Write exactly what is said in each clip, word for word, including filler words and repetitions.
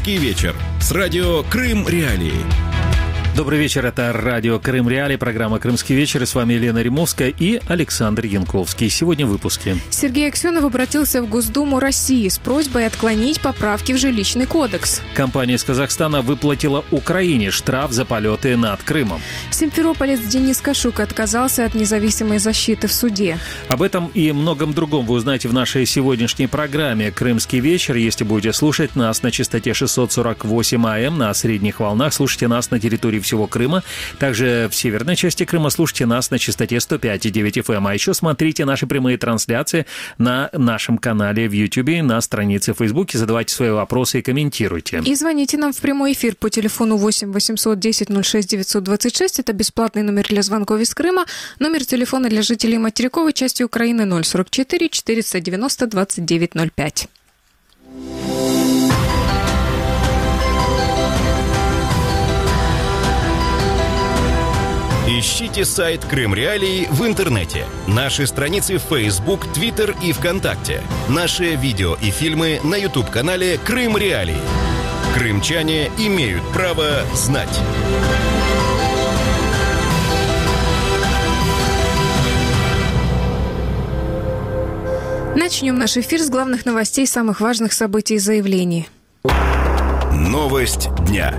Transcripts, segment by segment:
«Крымский вечер» с радио «Крым Реалии». Добрый вечер, это радио «Крым Реалии», программа «Крымский вечер». И с вами Елена Римовская и Александр Янковский. Сегодня в выпуске. Сергей Аксенов обратился в Госдуму России с просьбой отклонить поправки в жилищный кодекс. Компания из Казахстана выплатила Украине штраф за полеты над Крымом. Симферополец Денис Кашук отказался от независимой защиты в суде. Об этом и многом другом вы узнаете в нашей сегодняшней программе «Крымский вечер». Если будете слушать нас на частоте шестьсот сорок восемь АМ на средних волнах, слушайте нас на территории всего Крыма. Также в северной части Крыма слушайте нас на частоте сто пять и девять эф эм. А еще смотрите наши прямые трансляции на нашем канале в Ютьюбе, на странице в Фейсбуке. Задавайте свои вопросы и комментируйте. И звоните нам в прямой эфир по телефону восемь восемьсот десять ноль шесть девятьсот двадцать шесть. Это бесплатный номер для звонков из Крыма. Номер телефона для жителей материковой части Украины ноль сорок четыре четыреста девяносто двадцать девять ноль пять. Ищите сайт «Крым Реалии» в интернете, наши страницы в Facebook, Twitter и ВКонтакте, наши видео и фильмы на YouTube-канале «Крым Реалии». Крымчане имеют право знать. Начнем наш эфир с главных новостей, самых важных событий и заявлений. Новость дня.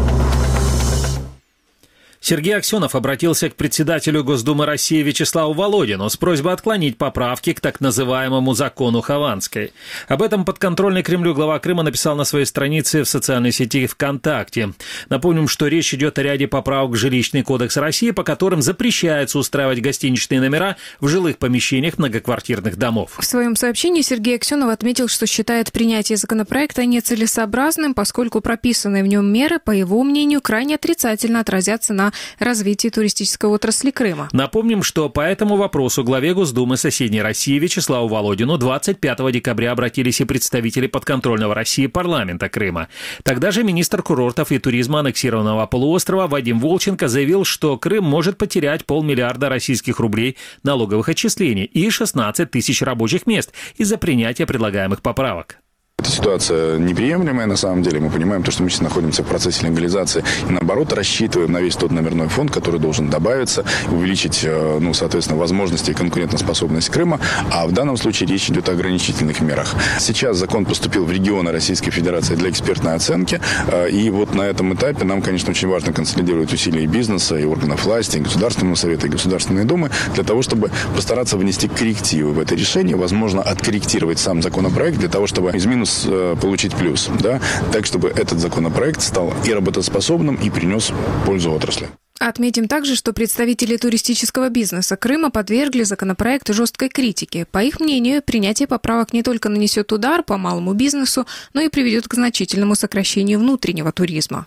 Сергей Аксенов обратился к председателю Госдумы России Вячеславу Володину с просьбой отклонить поправки к так называемому закону Хованской. Об этом подконтрольный Кремлю глава Крыма написал на своей странице в социальной сети ВКонтакте. Напомним, что речь идет о ряде поправок в Жилищный кодекс России, по которым запрещается устраивать гостиничные номера в жилых помещениях многоквартирных домов. В своем сообщении Сергей Аксенов отметил, что считает принятие законопроекта нецелесообразным, поскольку прописанные в нем меры, по его мнению, крайне отрицательно отразятся на развитии туристической отрасли Крыма. Напомним, что по этому вопросу главе Госдумы соседней России Вячеславу Володину двадцать пятого декабря обратились и представители подконтрольного России парламента Крыма. Тогда же министр курортов и туризма аннексированного полуострова Вадим Волченко заявил, что Крым может потерять полмиллиарда российских рублей налоговых отчислений и шестнадцать тысяч рабочих мест из-за принятия предлагаемых поправок. Эта ситуация неприемлемая, на самом деле. Мы понимаем, то, что мы сейчас находимся в процессе легализации и, наоборот, рассчитываем на весь тот номерной фонд, который должен добавиться, увеличить, ну, соответственно, возможности и конкурентоспособность Крыма. А в данном случае речь идет о ограничительных мерах. Сейчас закон поступил в регионы Российской Федерации для экспертной оценки. И вот на этом этапе нам, конечно, очень важно консолидировать усилия и бизнеса, и органов власти, и Государственного совета, и Государственной Думы, для того, чтобы постараться внести коррективы в это решение, возможно, откорректировать сам законопроект для того, чтобы из минуса получить плюс, да, так, чтобы этот законопроект стал и работоспособным, и принес пользу отрасли. Отметим также, что представители туристического бизнеса Крыма подвергли законопроекту жесткой критике. По их мнению, принятие поправок не только нанесет удар по малому бизнесу, но и приведет к значительному сокращению внутреннего туризма.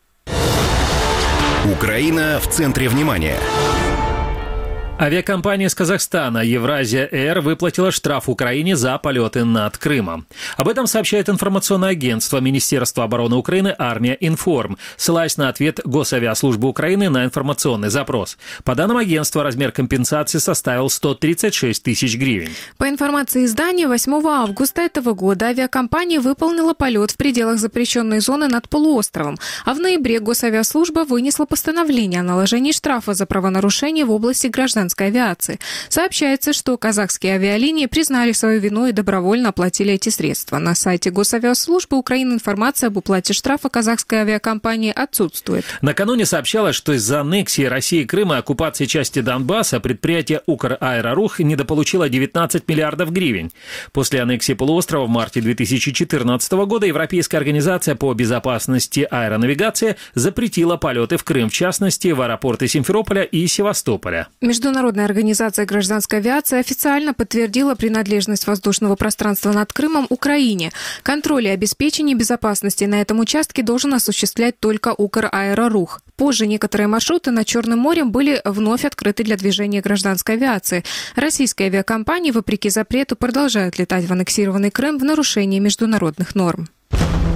Украина в центре внимания. Авиакомпания из Казахстана «Евразия Эйр» выплатила штраф Украине за полеты над Крымом. Об этом сообщает информационное агентство Министерства обороны Украины «Армия Информ», ссылаясь на ответ Госавиаслужбы Украины на информационный запрос. По данным агентства, размер компенсации составил сто тридцать шесть тысяч гривен. По информации издания, восьмого августа этого года авиакомпания выполнила полет в пределах запрещенной зоны над полуостровом, а в ноябре Госавиаслужба вынесла постановление о наложении штрафа за правонарушение в области гражданской авиации. Сообщается, что казахские авиалинии признали свою вину и добровольно оплатили эти средства. На сайте Госавиаслужбы Украины информация об уплате штрафа казахской авиакомпании отсутствует. Накануне сообщалось, что из-за аннексии России Крыма и оккупации части Донбасса предприятие «Украэрорух» недополучило девятнадцать миллиардов гривен. После аннексии полуострова в марте две тысячи четырнадцатого года Европейская организация по безопасности аэронавигации запретила полеты в Крым, в частности, в аэропорты Симферополя и Севастополя. Международная организация гражданской авиации официально подтвердила принадлежность воздушного пространства над Крымом Украине. Контроль и обеспечение безопасности на этом участке должен осуществлять только «Украэрорух». Позже некоторые маршруты над Черным морем были вновь открыты для движения гражданской авиации. Российские авиакомпании, вопреки запрету, продолжают летать в аннексированный Крым в нарушении международных норм.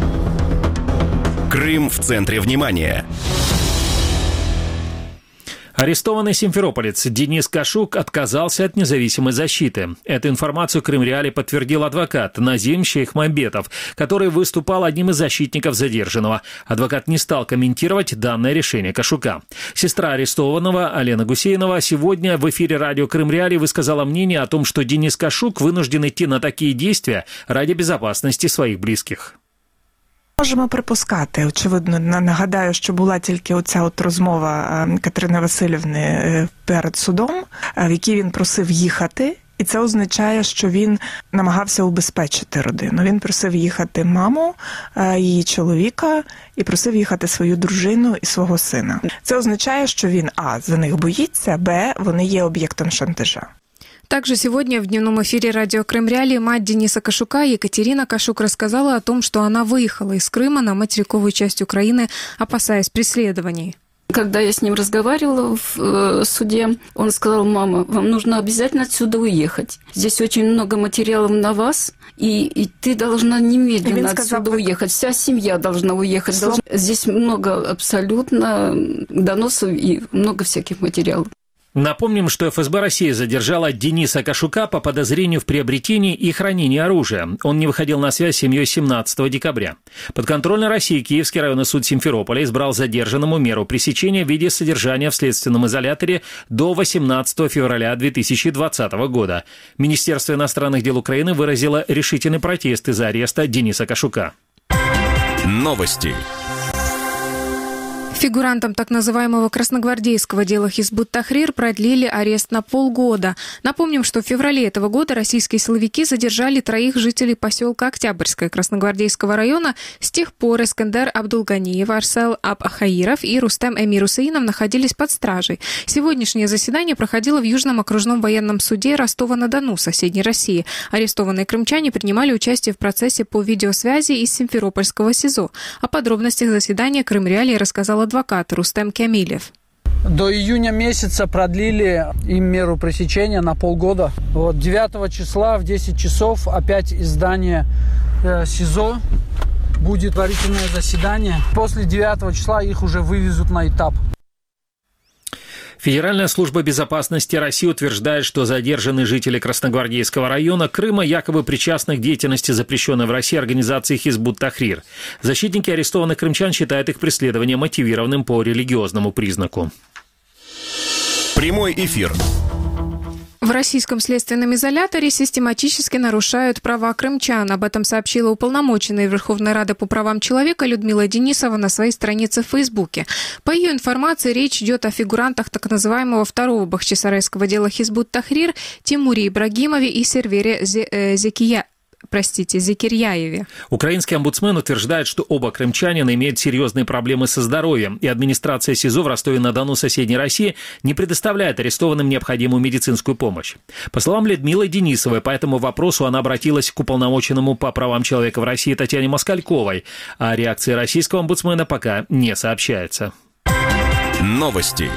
Крым в центре внимания. Арестованный симферополец Денис Кашук отказался от независимой защиты. Эту информацию Крым-Реалии подтвердил адвокат Назим Шейхмамбетов, который выступал одним из защитников задержанного. Адвокат не стал комментировать данное решение Кашука. Сестра арестованного Алена Гусейнова сегодня в эфире радио Крым-Реалии высказала мнение о том, что Денис Кашук вынужден идти на такие действия ради безопасности своих близких. Можемо припускати. Очевидно, нагадаю, що була тільки оця от розмова Катерини Васильівни перед судом, в якій він просив їхати. І це означає, що він намагався убезпечити родину. Він просив їхати маму, її чоловіка, і просив їхати свою дружину і свого сина. Це означає, що він, а, за них боїться, б, вони є об'єктом шантажа. Также сегодня в дневном эфире радио Крым-Реалии мать Дениса Кашука Екатерина Кашук рассказала о том, что она выехала из Крыма на материковую часть Украины, опасаясь преследований. Когда я с ним разговаривала в э, суде, он сказал: мама, вам нужно обязательно отсюда уехать. Здесь очень много материалов на вас, и, и ты должна немедленно сказал, отсюда уехать. Вся семья должна уехать. Должна... Здесь много абсолютно доносов и много всяких материалов. Напомним, что эф эс бэ России задержала Дениса Кашука по подозрению в приобретении и хранении оружия. Он не выходил на связь с семьей семнадцатого декабря. Подконтрольной России Киевский районный суд Симферополя избрал задержанному меру пресечения в виде содержания в следственном изоляторе до восемнадцатого февраля две тысячи двадцатого года. Министерство иностранных дел Украины выразило решительный протест из-за ареста Дениса Кашука. Новости. Фигурантам так называемого красногвардейского дела Хизб ут-Тахрир продлили арест на полгода. Напомним, что в феврале этого года российские силовики задержали троих жителей поселка Октябрьское Красногвардейского района. С тех пор Искандер Абдулганиев, Арсел Аб-Ахаиров и Рустем Эмир Усеинов находились под стражей. Сегодняшнее заседание проходило в Южном окружном военном суде Ростова-на-Дону, соседней России. Арестованные крымчане принимали участие в процессе по видеосвязи из Симферопольского СИЗО. О подробностях заседания Крым-Реалии рассказал адвокат Рустем Камилев. До июня месяца продлили им меру пресечения на полгода. Вот девятого числа в десять часов опять из здания э, СИЗО будет предварительное заседание. После девятого числа их уже вывезут на этап. Федеральная служба безопасности России утверждает, что задержанные жители Красногвардейского района Крыма якобы причастны к деятельности запрещенной в России организации Хизб ут-Тахрир. Защитники арестованных крымчан считают их преследование мотивированным по религиозному признаку. Прямой эфир. В российском следственном изоляторе систематически нарушают права крымчан. Об этом сообщила уполномоченная Верховной Рады по правам человека Людмила Денисова на своей странице в Фейсбуке. По ее информации, речь идет о фигурантах так называемого второго бахчисарайского дела Хизб ут-Тахрир Тимуре Ибрагимове и Сервере Зекия. Простите, Зекирьяеве. Украинский омбудсмен утверждает, что оба крымчанина имеют серьезные проблемы со здоровьем, и администрация СИЗО в Ростове-на-Дону соседней России не предоставляет арестованным необходимую медицинскую помощь. По словам Людмилы Денисовой, по этому вопросу она обратилась к уполномоченному по правам человека в России Татьяне Москальковой, а реакции российского омбудсмена пока не сообщается. Новости.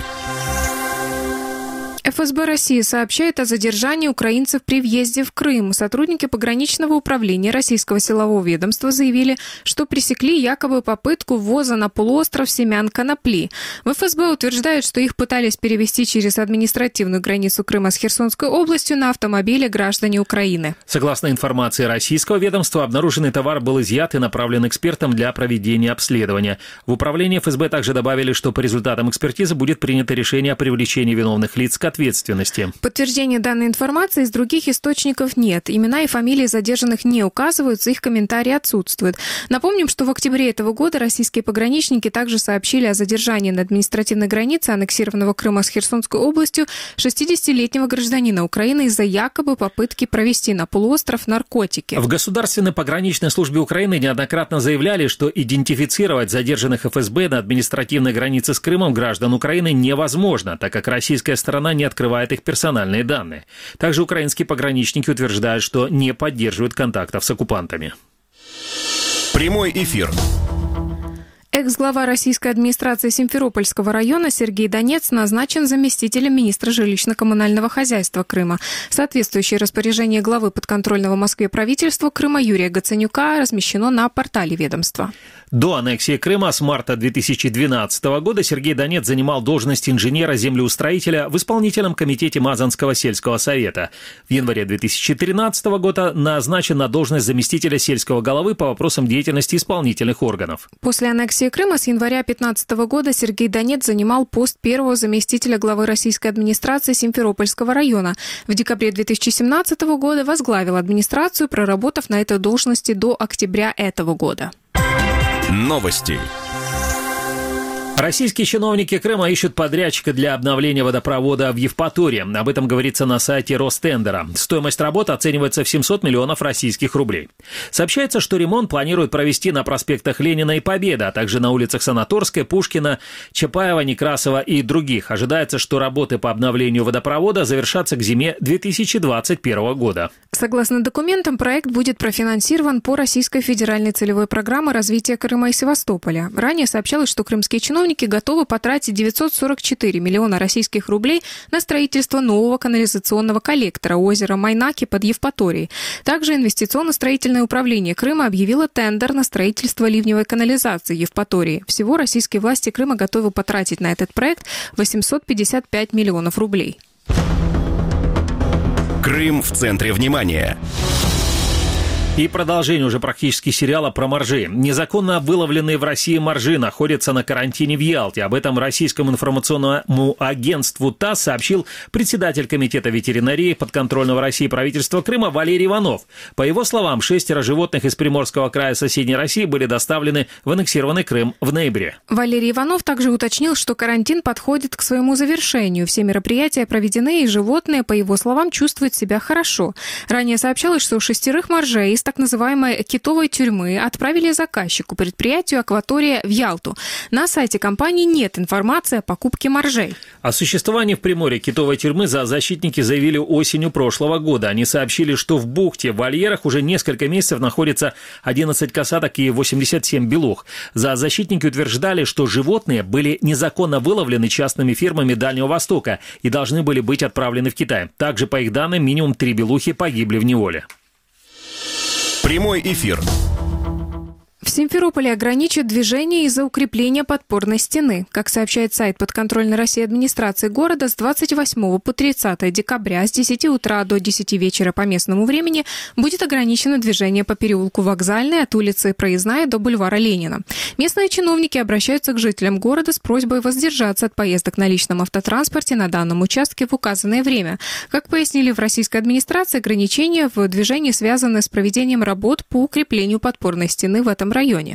эф эс бэ России сообщает о задержании украинцев при въезде в Крым. Сотрудники пограничного управления российского силового ведомства заявили, что пресекли якобы попытку ввоза на полуостров семян конопли. В эф эс бэ утверждают, что их пытались перевезти через административную границу Крыма с Херсонской областью на автомобиле граждане Украины. Согласно информации российского ведомства, обнаруженный товар был изъят и направлен экспертам для проведения обследования. В управлении эф эс бэ также добавили, что по результатам экспертизы будет принято решение о привлечении виновных лиц к ответственности. Подтверждения данной информации из других источников нет. Имена и фамилии задержанных не указываются, их комментарии отсутствуют. Напомним, что в октябре этого года российские пограничники также сообщили о задержании на административной границе аннексированного Крыма с Херсонской областью шестидесятилетнего гражданина Украины из-за якобы попытки провести на полуостров наркотики. В Государственной пограничной службе Украины неоднократно заявляли, что идентифицировать задержанных эф эс бэ на административной границе с Крымом граждан Украины невозможно, так как российская сторона не открывает их персональные данные. Также украинские пограничники утверждают, что не поддерживают контактов с оккупантами. Прямой эфир. Экс-глава российской администрации Симферопольского района Сергей Донец назначен заместителем министра жилищно-коммунального хозяйства Крыма. Соответствующее распоряжение главы подконтрольного Москве правительства Крыма Юрия Гаценюка размещено на портале ведомства. До аннексии Крыма с марта две тысячи двенадцатого года Сергей Донец занимал должность инженера-землеустроителя в исполнительном комитете Мазанского сельского совета. В январе две тысячи тринадцатого года назначен на должность заместителя сельского головы по вопросам деятельности исполнительных органов. После аннексии Крыма с января две тысячи пятнадцатого года Сергей Донец занимал пост первого заместителя главы российской администрации Симферопольского района. В декабре две тысячи семнадцатого года возглавил администрацию, проработав на этой должности до октября этого года. Новости. Российские чиновники Крыма ищут подрядчика для обновления водопровода в Евпатории. Об этом говорится на сайте Ростендера. Стоимость работы оценивается в семьсот миллионов российских рублей. Сообщается, что ремонт планируют провести на проспектах Ленина и Победы, а также на улицах Санаторская, Пушкина, Чапаева, Некрасова и других. Ожидается, что работы по обновлению водопровода завершатся к зиме две тысячи двадцать первого года. Согласно документам, проект будет профинансирован по Российской федеральной целевой программе развития Крыма и Севастополя. Ранее сообщалось, что крымские чиновники готовы потратить девятьсот сорок четыре миллиона российских рублей на строительство нового канализационного коллектора озера Майнаки под Евпаторией. Также инвестиционно-строительное управление Крыма объявило тендер на строительство ливневой канализации Евпатории. Всего российские власти Крыма готовы потратить на этот проект восемьсот пятьдесят пять миллионов рублей. Крым в центре внимания. И продолжение уже практически сериала про моржей. Незаконно выловленные в России моржи находятся на карантине в Ялте. Об этом российскому информационному агентству ТАСС сообщил председатель комитета ветеринарии подконтрольного России правительства Крыма Валерий Иванов. По его словам, шестеро животных из Приморского края соседней России были доставлены в аннексированный Крым в ноябре. Валерий Иванов также уточнил, что карантин подходит к своему завершению. Все мероприятия проведены, и животные, по его словам, чувствуют себя хорошо. Ранее сообщалось, что шестерых моржей из так называемой китовой тюрьмы отправили заказчику, предприятию «Акватория» в Ялту. На сайте компании нет информации о покупке моржей. О существовании в Приморье китовой тюрьмы зоозащитники заявили осенью прошлого года. Они сообщили, что в бухте в вольерах уже несколько месяцев находится одиннадцать касаток и восемьдесят семь белух. Зоозащитники утверждали, что животные были незаконно выловлены частными фирмами Дальнего Востока и должны были быть отправлены в Китай. Также, по их данным, минимум три белухи погибли в неволе. Прямой эфир. В Симферополе ограничат движение из-за укрепления подпорной стены. Как сообщает сайт подконтрольной России администрации города, с двадцать восьмого по тридцатое декабря с десяти утра до десяти вечера по местному времени будет ограничено движение по переулку Вокзальной от улицы Проездная до бульвара Ленина. Местные чиновники обращаются к жителям города с просьбой воздержаться от поездок на личном автотранспорте на данном участке в указанное время. Как пояснили в российской администрации, ограничения в движении связаны с проведением работ по укреплению подпорной стены в этом районе.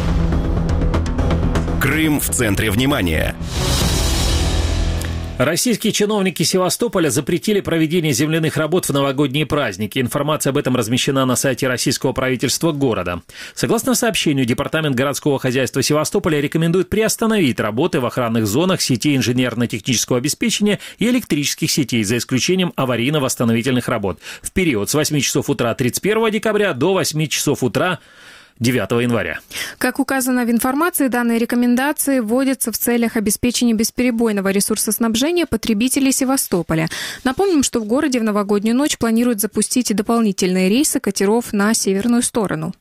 Крым в центре внимания. Российские чиновники Севастополя запретили проведение земляных работ в новогодние праздники. Информация об этом размещена на сайте российского правительства города. Согласно сообщению, Департамент городского хозяйства Севастополя рекомендует приостановить работы в охранных зонах сетей инженерно-технического обеспечения и электрических сетей, за исключением аварийно-восстановительных работ, в период с восьми часов утра тридцать первого декабря до восьми часов утра девятого января. Как указано в информации, данные рекомендации вводятся в целях обеспечения бесперебойного ресурсоснабжения потребителей Севастополя. Напомним, что в городе в новогоднюю ночь планируют запустить и дополнительные рейсы катеров на северную сторону.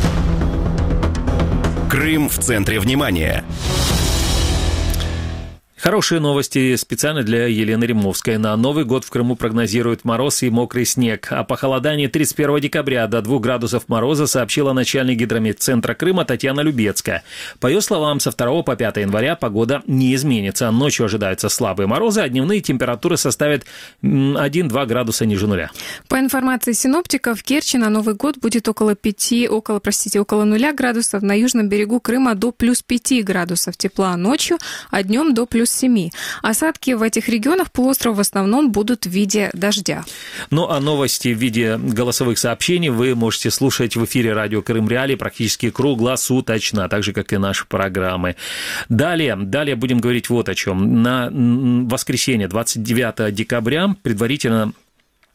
Крым в центре внимания. Хорошие новости специально для Елены Римовской. На Новый год в Крыму прогнозируют мороз и мокрый снег. О похолодании тридцать первого декабря до двух градусов мороза сообщила начальник гидрометцентра Крыма Татьяна Любецкая. По ее словам, со второго по пятое января погода не изменится. Ночью ожидаются слабые морозы, а дневные температуры составят один-два градуса ниже нуля. По информации синоптиков, в Керчи на Новый год будет около пяти, около, простите, около нуля градусов, на южном берегу Крыма до плюс пяти градусов тепла ночью, а днем до плюс семи. Осадки в этих регионах полуострова в основном будут в виде дождя. Ну а новости в виде голосовых сообщений вы можете слушать в эфире радио Крым Реалии практически круглосуточно, так же, как и наши программы. Далее, далее будем говорить вот о чем. На воскресенье, двадцать девятого декабря, предварительно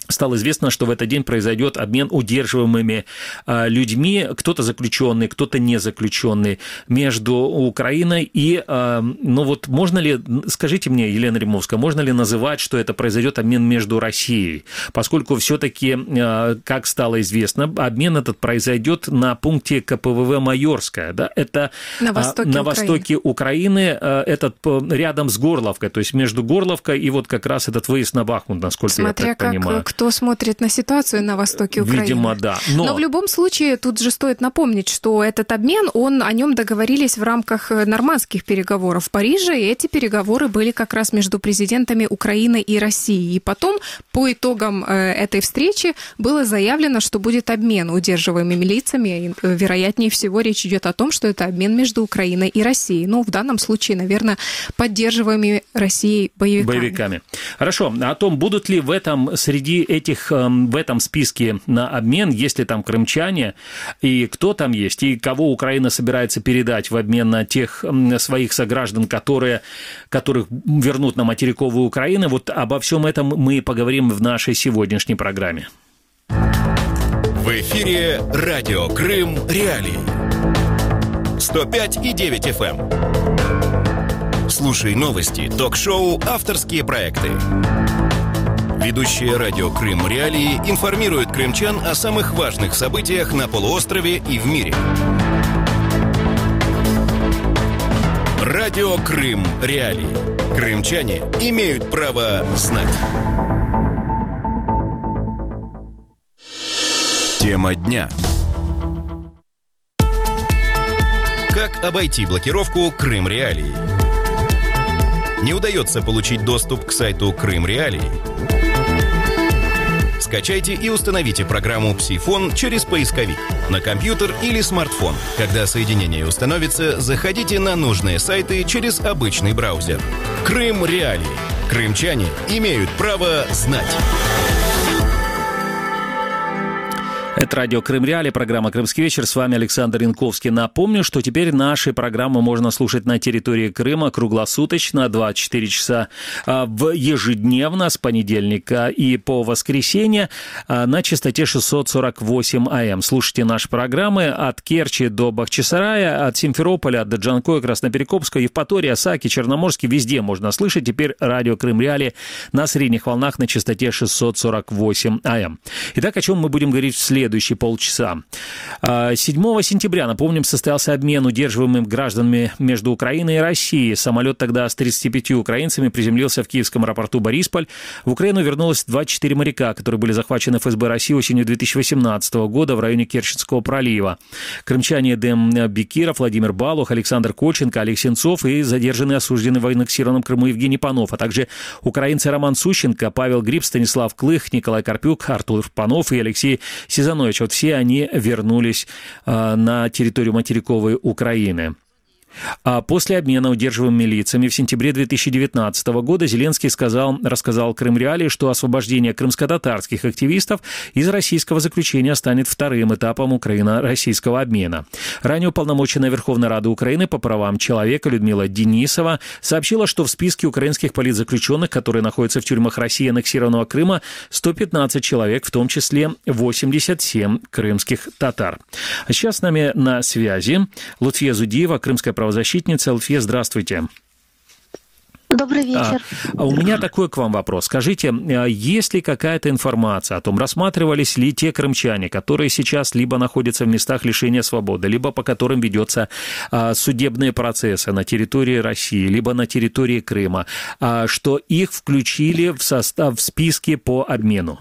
стало известно, что в этот день произойдет обмен удерживаемыми э, людьми, кто-то заключенный, кто-то не заключенный, между Украиной и, э, ну вот можно ли, скажите мне, Елена Римовская, можно ли называть, что это произойдет обмен между Россией, поскольку все-таки, э, как стало известно, обмен этот произойдет на пункте ка пэ вэ вэ Майорская, да, это на востоке, э, на Украины. востоке Украины, э, этот рядом с Горловкой, то есть между Горловкой и вот как раз этот выезд на Бахмут, насколько Смотря я так как, понимаю. Кто смотрит на ситуацию на востоке Украины. Видимо, да. Но... Но в любом случае, тут же стоит напомнить, что этот обмен, он, о нем договорились в рамках нормандских переговоров в Париже, и эти переговоры были как раз между президентами Украины и России. И потом, по итогам этой встречи, было заявлено, что будет обмен удерживаемыми лицами. И, вероятнее всего, речь идет о том, что это обмен между Украиной и Россией. Ну, в данном случае, наверное, поддерживаемыми Россией боевиками. боевиками. Хорошо. О том, будут ли в этом среди этих, в этом списке на обмен, есть ли там крымчане, и кто там есть, и кого Украина собирается передать в обмен на тех своих сограждан, которые, которых вернут на материковую Украину, вот обо всем этом мы поговорим в нашей сегодняшней программе. В эфире радио Крым Реалии. сто пять и девять эф эм. Слушай новости, ток-шоу, авторские проекты. Ведущие радио Крым Реалии информируют крымчан о самых важных событиях на полуострове и в мире. Радио Крым Реалии. Крымчане имеют право знать. Тема дня. Как обойти блокировку Крым Реалии? Не удается получить доступ к сайту Крым Реалии? Скачайте и установите программу «Псифон» через поисковик на компьютер или смартфон. Когда соединение установится, заходите на нужные сайты через обычный браузер. Крым Реалии. Крымчане имеют право знать. Это радио Крым Реалии, программа «Крымский вечер». С вами Александр Янковский. Напомню, что теперь наши программы можно слушать на территории Крыма круглосуточно, двадцать четыре часа в ежедневно, с понедельника и по воскресенье на частоте шестьсот сорок восемь эй эм. Слушайте наши программы от Керчи до Бахчисарая, от Симферополя до Джанкоя, Красноперекопска, Евпатории, Осаки, Черноморске. Везде можно слышать. Теперь радио Крым Реалии на средних волнах на частоте шестьсот сорок восемь эй эм. Итак, о чем мы будем говорить в следующем? Следующие полчаса. седьмого сентября, напомним, состоялся обмен удерживаемыми гражданами между Украиной и Россией. Самолет тогда с тридцатью пятью украинцами приземлился в киевском аэропорту Борисполь. В Украину вернулось двадцать четыре моряка, которые были захвачены эф эс бэ России осенью две тысячи восемнадцатого года в районе Керченского пролива. Крымчане Эдем Бекиров, Владимир Балух, Александр Коченко, Олег Сенцов и задержанный осужденный в аннексированном Крыму Евгений Панов, а также украинцы Роман Сущенко, Павел Гриб, Станислав Клых, Николай Карпюк, Артур Панов и Алексей Сизанович. Вот все они вернулись э, на территорию материковой Украины. А после обмена удерживаемыми лицами в сентябре две тысячи девятнадцатого года Зеленский сказал, рассказал Крым Реалии, что освобождение крымско-татарских активистов из российского заключения станет вторым этапом украино-российского обмена. Ранее уполномоченная Верховной Рады Украины по правам человека Людмила Денисова сообщила, что в списке украинских политзаключенных, которые находятся в тюрьмах России и аннексированного Крыма, сто пятнадцать человек, в том числе восемьдесят семь крымских татар. А сейчас с нами на связи Лутфия Зудиева, крымская правозащитница. Лутфия, здравствуйте. Добрый вечер. А, а у меня такой к вам вопрос. Скажите, есть ли какая-то информация о том, рассматривались ли те крымчане, которые сейчас либо находятся в местах лишения свободы, либо по которым ведется а, судебные процессы на территории России, либо на территории Крыма, а, что их включили в состав, в списки по обмену?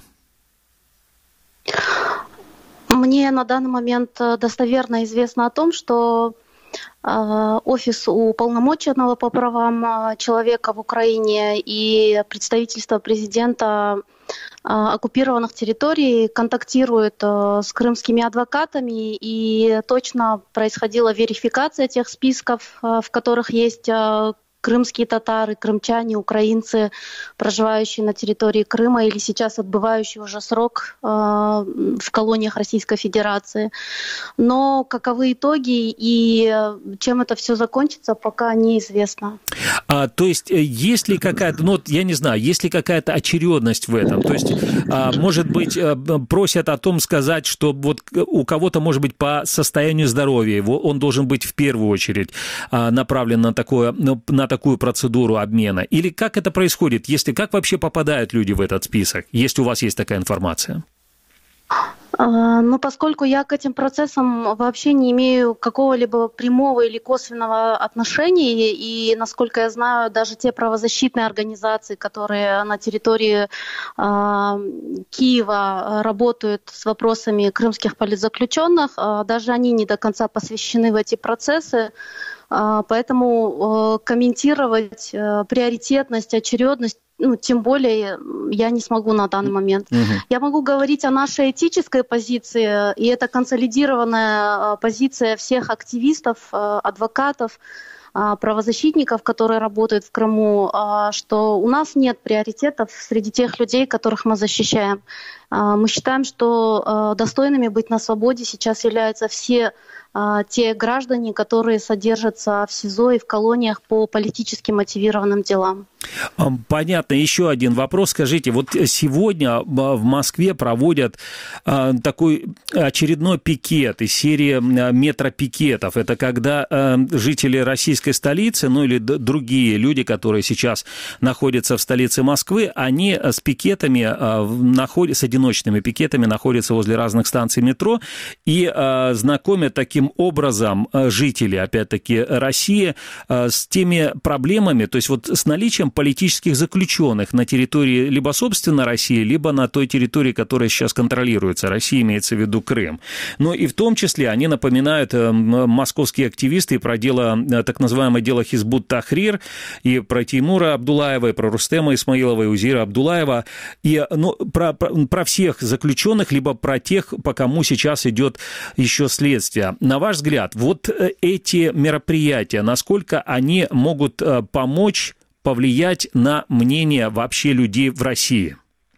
Мне на данный момент достоверно известно о том, что Офис уполномоченного по правам человека в Украине и представительство президента оккупированных территорий контактируют с крымскими адвокатами, и точно происходила верификация тех списков, в которых есть крымские татары, крымчане, украинцы, проживающие на территории Крыма или сейчас отбывающие уже срок э, в колониях Российской Федерации. Но каковы итоги и чем это все закончится, пока неизвестно. А, то есть есть ли какая-то, ну, я не знаю, есть ли какая-то очередность в этом? То есть, а, может быть, просят о том сказать, что вот у кого-то, может быть, по состоянию здоровья его, он должен быть в первую очередь а, направлен на такое, на такую процедуру обмена? Или как это происходит? Если как вообще попадают люди в этот список, если у вас есть такая информация? Ну, поскольку я к этим процессам вообще не имею какого-либо прямого или косвенного отношения, и, насколько я знаю, даже те правозащитные организации, которые на территории э, Киева работают с вопросами крымских политзаключенных, э, даже они не до конца посвящены в эти процессы. Поэтому комментировать приоритетность, очередность, ну, тем более я не смогу на данный момент. Угу. Я могу говорить о нашей этической позиции, и это консолидированная позиция всех активистов, адвокатов, правозащитников, которые работают в Крыму, что у нас нет приоритетов среди тех людей, которых мы защищаем. Мы считаем, что достойными быть на свободе сейчас являются все те граждане, которые содержатся в СИЗО и в колониях по политически мотивированным делам. Понятно. Еще один вопрос. Скажите, вот сегодня в Москве проводят такой очередной пикет из серии метропикетов. Это когда жители российской столицы, ну или другие люди, которые сейчас находятся в столице Москвы, они с пикетами, с одиночными пикетами находятся возле разных станций метро и знакомят таким образом жители, опять-таки, России с теми проблемами, то есть вот с наличием политических заключенных на территории либо, собственно, России, либо на той территории, которая сейчас контролируется. Россия имеется в виду Крым. Но и в том числе они напоминают московские активисты про дело, так называемое дело Хизбут Тахрир, и про Теймура Абдулаева, и про Рустема Исмаилова, и Узира Абдулаева, и ну, про, про, про всех заключенных, либо про тех, по кому сейчас идет еще следствие. На ваш взгляд, вот эти мероприятия, насколько они могут помочь, повлиять на мнение вообще людей в России?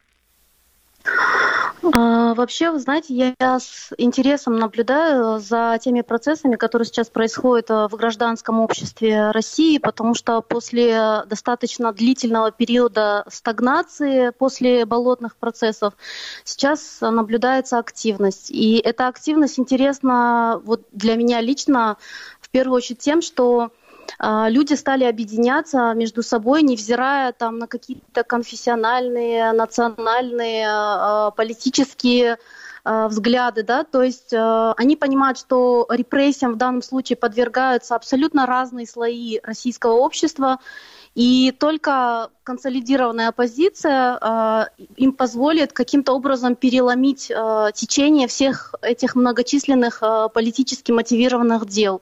А, вообще, вы знаете, я с интересом наблюдаю за теми процессами, которые сейчас происходят в гражданском обществе России, потому что после достаточно длительного периода стагнации, после болотных процессов, сейчас наблюдается активность. И эта активность интересна вот для меня лично в первую очередь тем, что люди стали объединяться между собой, невзирая там, на какие-то конфессиональные, национальные, политические взгляды. Да? То есть они понимают, что репрессиям в данном случае подвергаются абсолютно разные слои российского общества, и только консолидированная оппозиция э, им позволит каким-то образом переломить э, течение всех этих многочисленных э, политически мотивированных дел.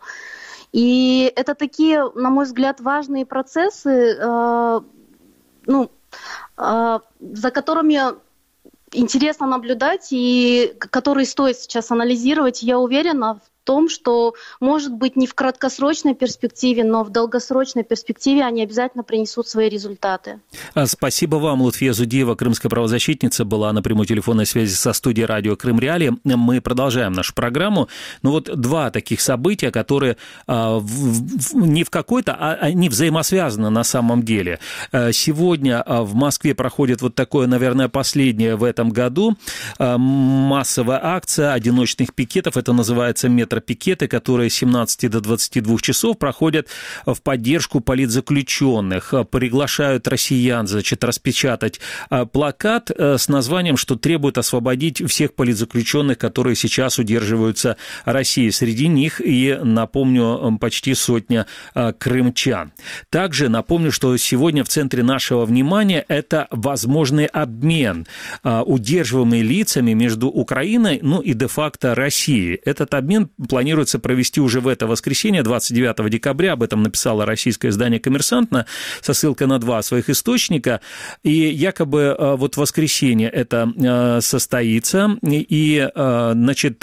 И это такие, на мой взгляд, важные процессы, э, ну, э, за которыми интересно наблюдать и которые стоит сейчас анализировать. Я уверена в том, что, может быть, не в краткосрочной перспективе, но в долгосрочной перспективе они обязательно принесут свои результаты. Спасибо вам. Лутфия Зудиева, крымская правозащитница, была на прямой телефонной связи со студией радио Крым Реалии. Мы продолжаем нашу программу. Но вот два таких события, которые а, в, в, не в какой-то, а они взаимосвязаны на самом деле. Сегодня в Москве проходит вот такое, наверное, последнее в этом году а, массовая акция одиночных пикетов. Это называется метро. Пикеты, которые с семнадцати до двадцати двух часов проходят в поддержку политзаключенных. Приглашают россиян, значит, распечатать плакат с названием, что требует освободить всех политзаключенных, которые сейчас удерживаются Россией. Среди них, и, напомню, почти сотня крымчан. Также напомню, что сегодня в центре нашего внимания это возможный обмен удерживаемыми лицами между Украиной, ну и де-факто Россией. Этот обмен планируется провести уже в это воскресенье, двадцать девятого декабря, об этом написало российское издание «Коммерсант» со ссылкой на два своих источника, и якобы вот в воскресенье это состоится, и, значит,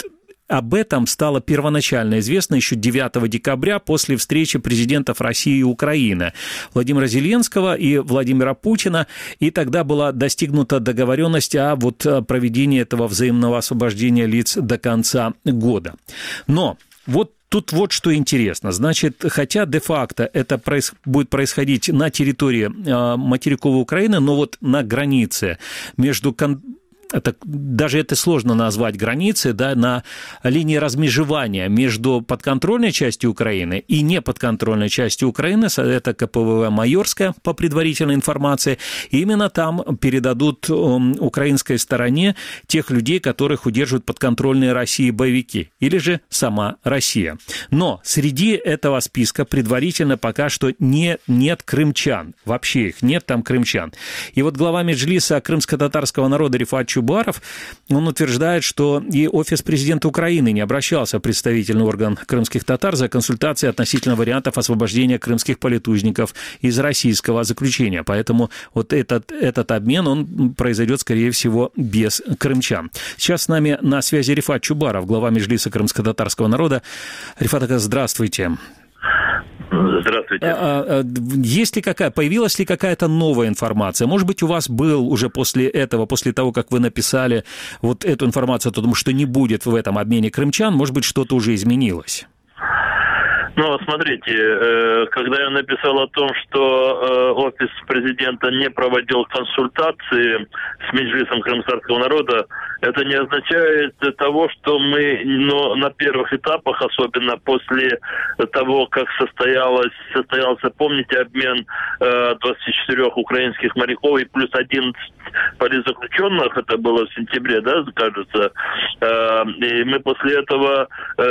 об этом стало первоначально известно еще девятого декабря после встречи президентов России и Украины Владимира Зеленского и Владимира Путина, и тогда была достигнута договоренность о вот проведении этого взаимного освобождения лиц до конца года. Но вот тут вот что интересно. Значит, хотя де-факто это проис... будет происходить на территории э, материковой Украины, но вот на границе между... Кон... Это, даже это сложно назвать границей, да, на линии размежевания между подконтрольной частью Украины и неподконтрольной частью Украины, это ка пэ вэ вэ Майорская, по предварительной информации, и именно там передадут украинской стороне тех людей, которых удерживают подконтрольные России боевики, или же сама Россия. Но среди этого списка предварительно пока что не, нет крымчан, вообще их нет там крымчан. И вот глава Меджлиса крымско-татарского народа Рифат Чубаров, он утверждает, что и офис президента Украины не обращался в представительный орган крымских татар за консультацией относительно вариантов освобождения крымских политузников из российского заключения. Поэтому вот этот, этот обмен, он произойдет, скорее всего, без крымчан. Сейчас с нами на связи Рифат Чубаров, глава Меджлиса крымско-татарского народа. Рифат, здравствуйте. Здравствуйте. Есть ли какая, появилась ли какая-то новая информация? Может быть, у вас был уже после этого, после того, как вы написали вот эту информацию о том, что не будет в этом обмене крымчан, может быть, что-то уже изменилось? Ну, смотрите, когда я написал о том, что офис президента не проводил консультации с Меджлисом крымского народа, это не означает того, что мы, но на первых этапах, особенно после того, как состоялось, состоялся, помните, обмен двадцати четырёх украинских моряков и плюс одиннадцать политзаключенных, это было в сентябре, да, кажется, и мы после этого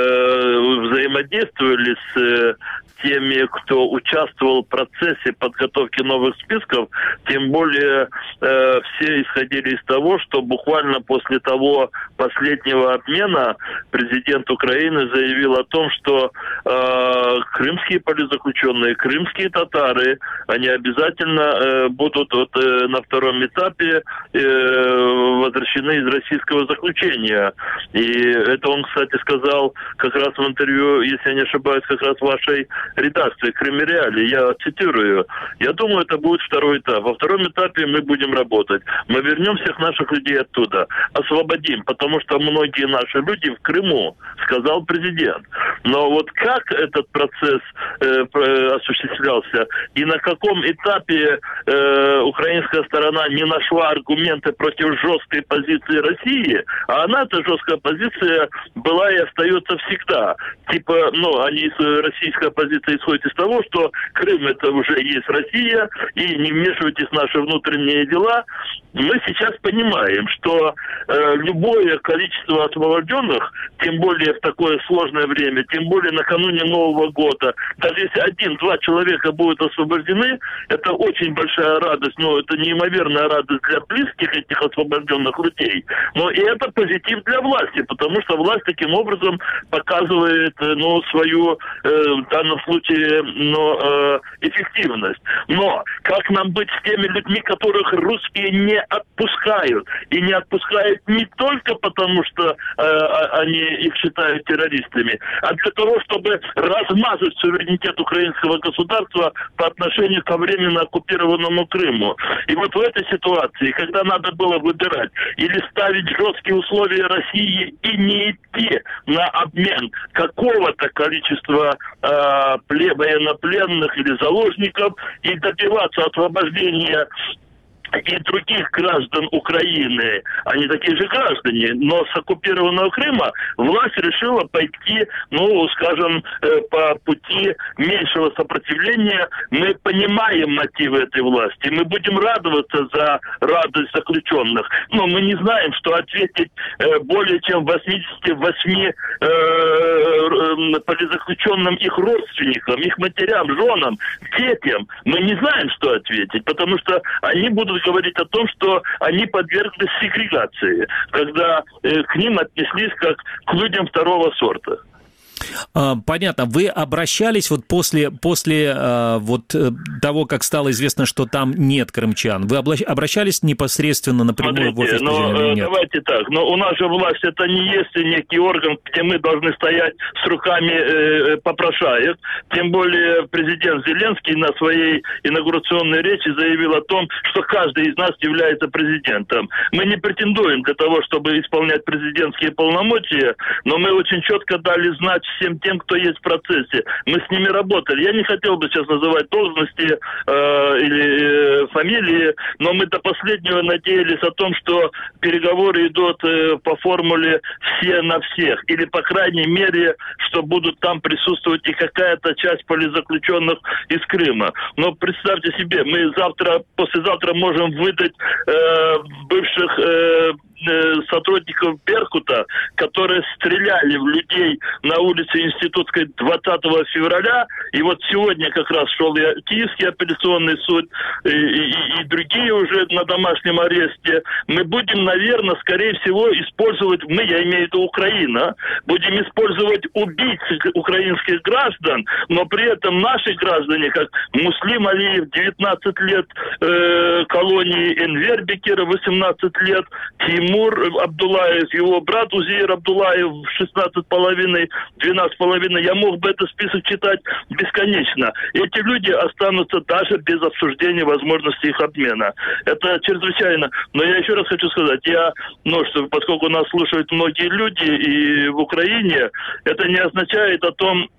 взаимодействовали с теми, кто участвовал в процессе подготовки новых списков, тем более э, все исходили из того, что буквально после того последнего обмена президент Украины заявил о том, что э, крымские политзаключенные, крымские татары, они обязательно э, будут вот, э, на втором этапе э, возвращены из российского заключения. И это он, кстати, сказал как раз в интервью, если я не ошибаюсь, как раз в вашей редакции Крым Реалии, я цитирую. Я думаю, это будет второй этап. Во втором этапе мы будем работать. Мы вернем всех наших людей оттуда. Освободим, потому что многие наши люди в Крыму, сказал президент. Но вот как этот процесс э, осуществлялся и на каком этапе э, украинская сторона не нашла аргументы против жесткой позиции России, а она, эта жесткая позиция, была и остается всегда. Типа, ну, они, российская позиция исходит из того, что Крым это уже есть Россия, и не вмешивайтесь в наши внутренние дела. Мы сейчас понимаем, что э, любое количество освобожденных, тем более в такое сложное время, тем более накануне Нового года, даже если один-два человека будут освобождены, это очень большая радость, но это неимоверная радость для близких этих освобожденных людей, но и это позитив для власти, потому что власть таким образом показывает, ну, свою, э, в данном случае, ну, э, эффективность. Но как нам быть с теми людьми, которых русские не отпускают? И не отпускают не только потому, что э, они их считают террористами, а для того, чтобы размазать суверенитет украинского государства по отношению ко временно оккупированному Крыму. И вот в этой ситуации, когда надо было выбирать или ставить жесткие условия России и не идти на обмен какого-то количества э, военнопленных или заложников и добиваться освобождения и других граждан Украины, они такие же граждане, но с оккупированного Крыма власть решила пойти, ну, скажем, по пути меньшего сопротивления. Мы понимаем мотивы этой власти, мы будем радоваться за радость заключенных, но мы не знаем, что ответить более чем восьмидесяти восьми э, политзаключенным, их родственникам, их матерям, женам, детям. Мы не знаем, что ответить, потому что они будут говорить о том, что они подверглись сегрегации, когда э, к ним отнеслись как к людям второго сорта. Понятно. Вы обращались вот после, после вот того, как стало известно, что там нет крымчан, вы обращались непосредственно напрямую в офис президента или нет? Давайте так. Но у нас же власть это не есть некий орган, где мы должны стоять с руками э, попрошаек. Тем более президент Зеленский на своей инаугурационной речи заявил о том, что каждый из нас является президентом. Мы не претендуем для того, чтобы исполнять президентские полномочия, но мы очень четко дали знать всем тем, кто есть в процессе. Мы с ними работали. Я не хотел бы сейчас называть должности э, или э, фамилии, но мы до последнего надеялись о том, что переговоры идут э, по формуле «все на всех». Или, по крайней мере, что будут там присутствовать и какая-то часть политзаключенных из Крыма. Но представьте себе, мы завтра, послезавтра можем выдать э, бывших... Э, сотрудников Беркута, которые стреляли в людей на улице Институтской двадцатого февраля, и вот сегодня как раз шел и Киевский апелляционный суд, и, и, и другие уже на домашнем аресте. Мы будем, наверное, скорее всего, использовать, мы, я имею в виду Украина, будем использовать убийц украинских граждан, но при этом наши граждане, как Муслим Алиев, девятнадцать лет, э, колонии Энвер Бекира, восемнадцать лет, Тимур Абдулаев, его брат Узейр Абдулаев, шестнадцать с половиной, двенадцать с половиной. Я мог бы этот список читать бесконечно. Эти люди останутся даже без обсуждения возможности их обмена. Это чрезвычайно. Но я еще раз хочу сказать, я, ну, что, поскольку нас слушают многие люди и в Украине, это не означает о том,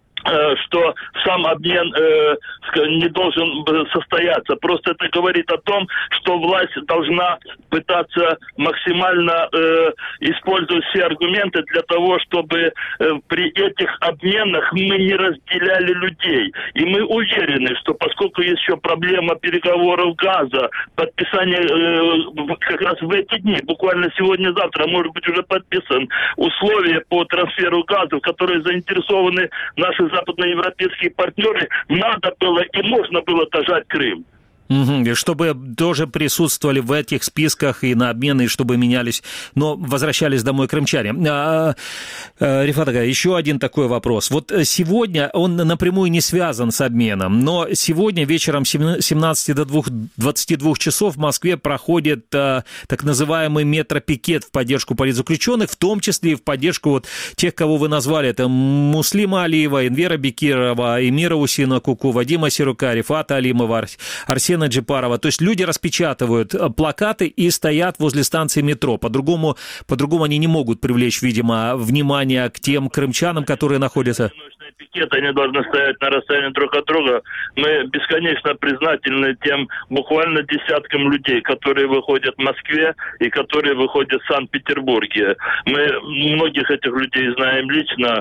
что сам обмен э, не должен состояться. Просто это говорит о том, что власть должна пытаться максимально э, использовать все аргументы для того, чтобы э, при этих обменах мы не разделяли людей. И мы уверены, что поскольку есть еще проблема переговоров газа, подписание э, как раз в эти дни, буквально сегодня-завтра, может быть, уже подписан условия по трансферу газа, в которые заинтересованы наши западноевропейские партнеры, надо было и можно было дожать Крым. Угу, чтобы тоже присутствовали в этих списках и на обмены, и чтобы менялись, но возвращались домой крымчане. А, а, Рифат Ага, еще один такой вопрос. Вот сегодня он напрямую не связан с обменом, но сегодня вечером с семнадцати до двадцати двух часов в Москве проходит а, так называемый метропикет в поддержку политзаключенных, в том числе и в поддержку вот тех, кого вы назвали. Это Муслима Алиева, Энвера Бекирова, Эмира Усина Куку, Вадима Сирука, Рифата Алимова, Арсена Джипарова. То есть люди распечатывают плакаты и стоят возле станции метро. По-другому, по-другому они не могут привлечь, видимо, внимание к тем крымчанам, которые находятся... Пикет, они должны стоять на расстоянии друг от друга. Мы бесконечно признательны тем буквально десяткам людей, которые выходят в Москве и которые выходят в Санкт-Петербурге. Мы многих этих людей знаем лично,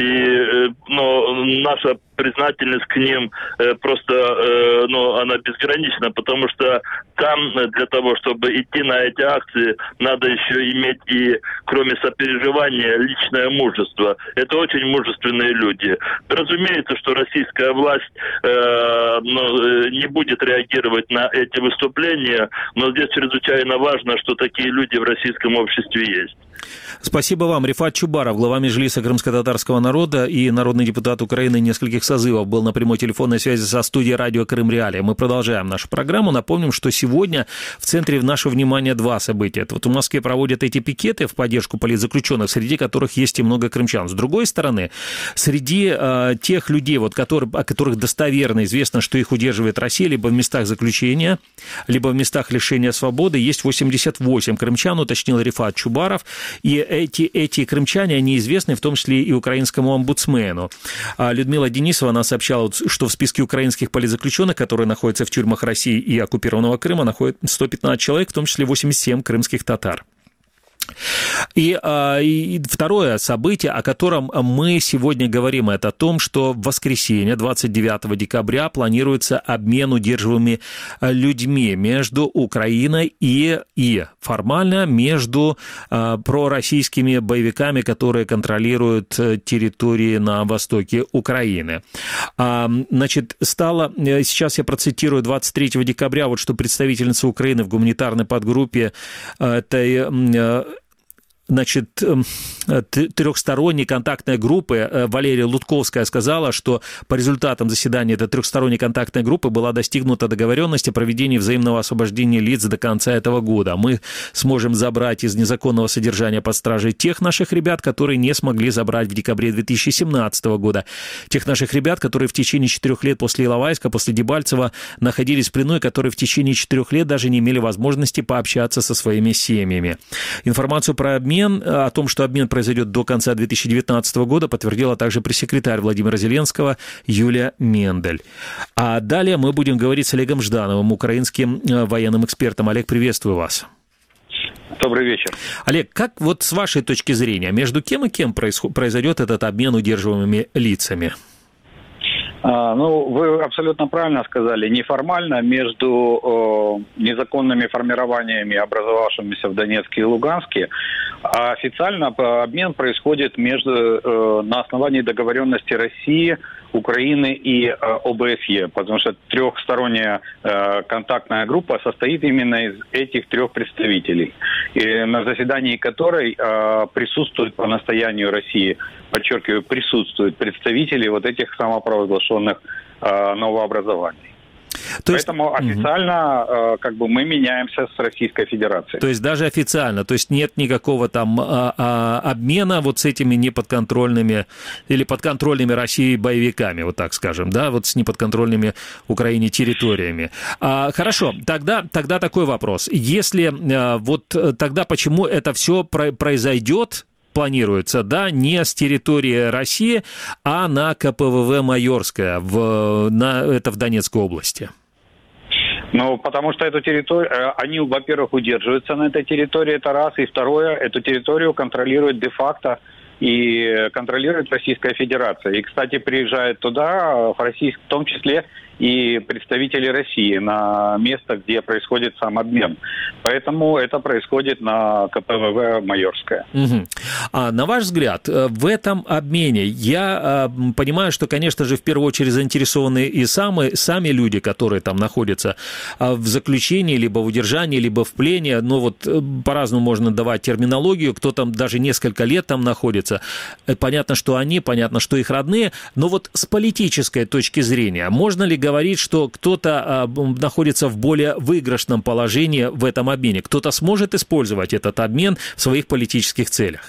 и, но наша признательность к ним э, просто, э, ну, она безгранична, потому что там для того, чтобы идти на эти акции, надо еще иметь и, кроме сопереживания, личное мужество. Это очень мужественные люди. Разумеется, что российская власть э, ну, не будет реагировать на эти выступления, но здесь чрезвычайно важно, что такие люди в российском обществе есть. Спасибо вам. Рифат Чубаров, глава Меджлиса крымско-татарского народа и народный депутат Украины нескольких созывов, был на прямой телефонной связи со студией радио Крым Реалии. Мы продолжаем нашу программу. Напомним, что сегодня в центре нашего внимания два события. Это вот в Москве проводят эти пикеты в поддержку политзаключенных, среди которых есть и много крымчан. С другой стороны, среди э, тех людей, вот, которые, о которых достоверно известно, что их удерживает Россия, либо в местах заключения, либо в местах лишения свободы, есть восемьдесят восемь крымчан, уточнил Рифат Чубаров. И эти, эти крымчане, они известны в том числе и украинскому омбудсмену. А Людмила Денисова, она сообщала, что в списке украинских политзаключенных, которые находятся в тюрьмах России и оккупированного Крыма, находится сто пятнадцать человек, в том числе восемьдесят семь крымских татар. И, и второе событие, о котором мы сегодня говорим, это о том, что в воскресенье, двадцать девятого декабря, планируется обмен удерживаемыми людьми между Украиной и, и формально между а, пророссийскими боевиками, которые контролируют территории на востоке Украины. А, значит, стало, сейчас я процитирую, двадцать третьего декабря, вот что представительница Украины в гуманитарной подгруппе этой значит, трехсторонней контактной группы Валерия Лутковская сказала, что по результатам заседания этой трехсторонней контактной группы была достигнута договоренность о проведении взаимного освобождения лиц до конца этого года. Мы сможем забрать из незаконного содержания под стражей тех наших ребят, которые не смогли забрать в декабре две тысячи семнадцатого года. Тех наших ребят, которые в течение четырех лет после Иловайска, после Дебальцева находились в плену и которые в течение четырех лет даже не имели возможности пообщаться со своими семьями. Информацию про обмен, о том, что обмен произойдет до конца две тысячи девятнадцатого года, подтвердила также пресс-секретарь Владимира Зеленского Юлия Мендель. А далее мы будем говорить с Олегом Ждановым, украинским военным экспертом. Олег, приветствую вас. Добрый вечер. Олег, как вот с вашей точки зрения, между кем и кем произойдет этот обмен удерживаемыми лицами? А, ну, вы абсолютно правильно сказали. Неформально между э, незаконными формированиями, образовавшимися в Донецке и Луганске, а официально обмен происходит между, э, на основании договоренности России, Украины и э, ОБСЕ, потому что трехсторонняя э, контактная группа состоит именно из этих трех представителей, и на заседании которой э, присутствуют по настоянию России, подчеркиваю, присутствуют представители вот этих самопровозглашенных э, новообразований. То есть, Поэтому официально угу. как бы мы меняемся с Российской Федерацией. То есть даже официально, то есть нет никакого там а, а, обмена вот с этими неподконтрольными или подконтрольными России боевиками, вот так скажем, да, вот с неподконтрольными Украине территориями. А, хорошо, тогда, тогда такой вопрос. Если а, вот тогда почему это все про- произойдет, планируется, да, не с территории России, а на ка пэ вэ вэ Майорское, в, на, это в Донецкой области? Ну, потому что эту территорию, они, во-первых, удерживаются на этой территории, это раз, и второе, эту территорию контролирует де-факто и контролирует Российская Федерация. И, кстати, приезжают туда, в Россию, в том числе и представители России на место, где происходит сам обмен. Поэтому это происходит на ка пэ вэ вэ Майорское. Угу. А на ваш взгляд, в этом обмене, я понимаю, что, конечно же, в первую очередь заинтересованы и сами, сами люди, которые там находятся в заключении, либо в удержании, либо в плене, но вот по-разному можно давать терминологию, кто там даже несколько лет там находится. Понятно, что они, понятно, что их родные, но вот с политической точки зрения, можно ли говорить, что кто-то а, находится в более выигрышном положении в этом обмене? Кто-то сможет использовать этот обмен в своих политических целях?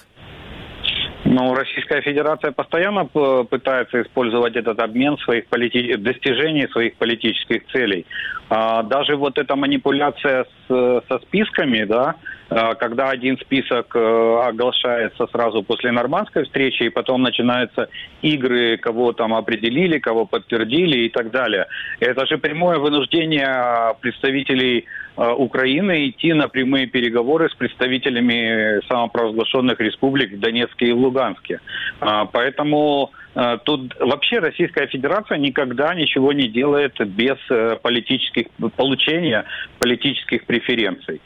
Ну, Российская Федерация постоянно пытается использовать этот обмен своих полити... достижений своих политических целей. А, даже вот эта манипуляция с, со списками, да, когда один список оглашается сразу после нормандской встречи, и потом начинаются игры, кого там определили, кого подтвердили и так далее. Это же прямое вынуждение представителей Украины идти на прямые переговоры с представителями самопровозглашенных республик в Донецке и в Луганске. Поэтому тут вообще Российская Федерация никогда ничего не делает без политических получения политических преференций.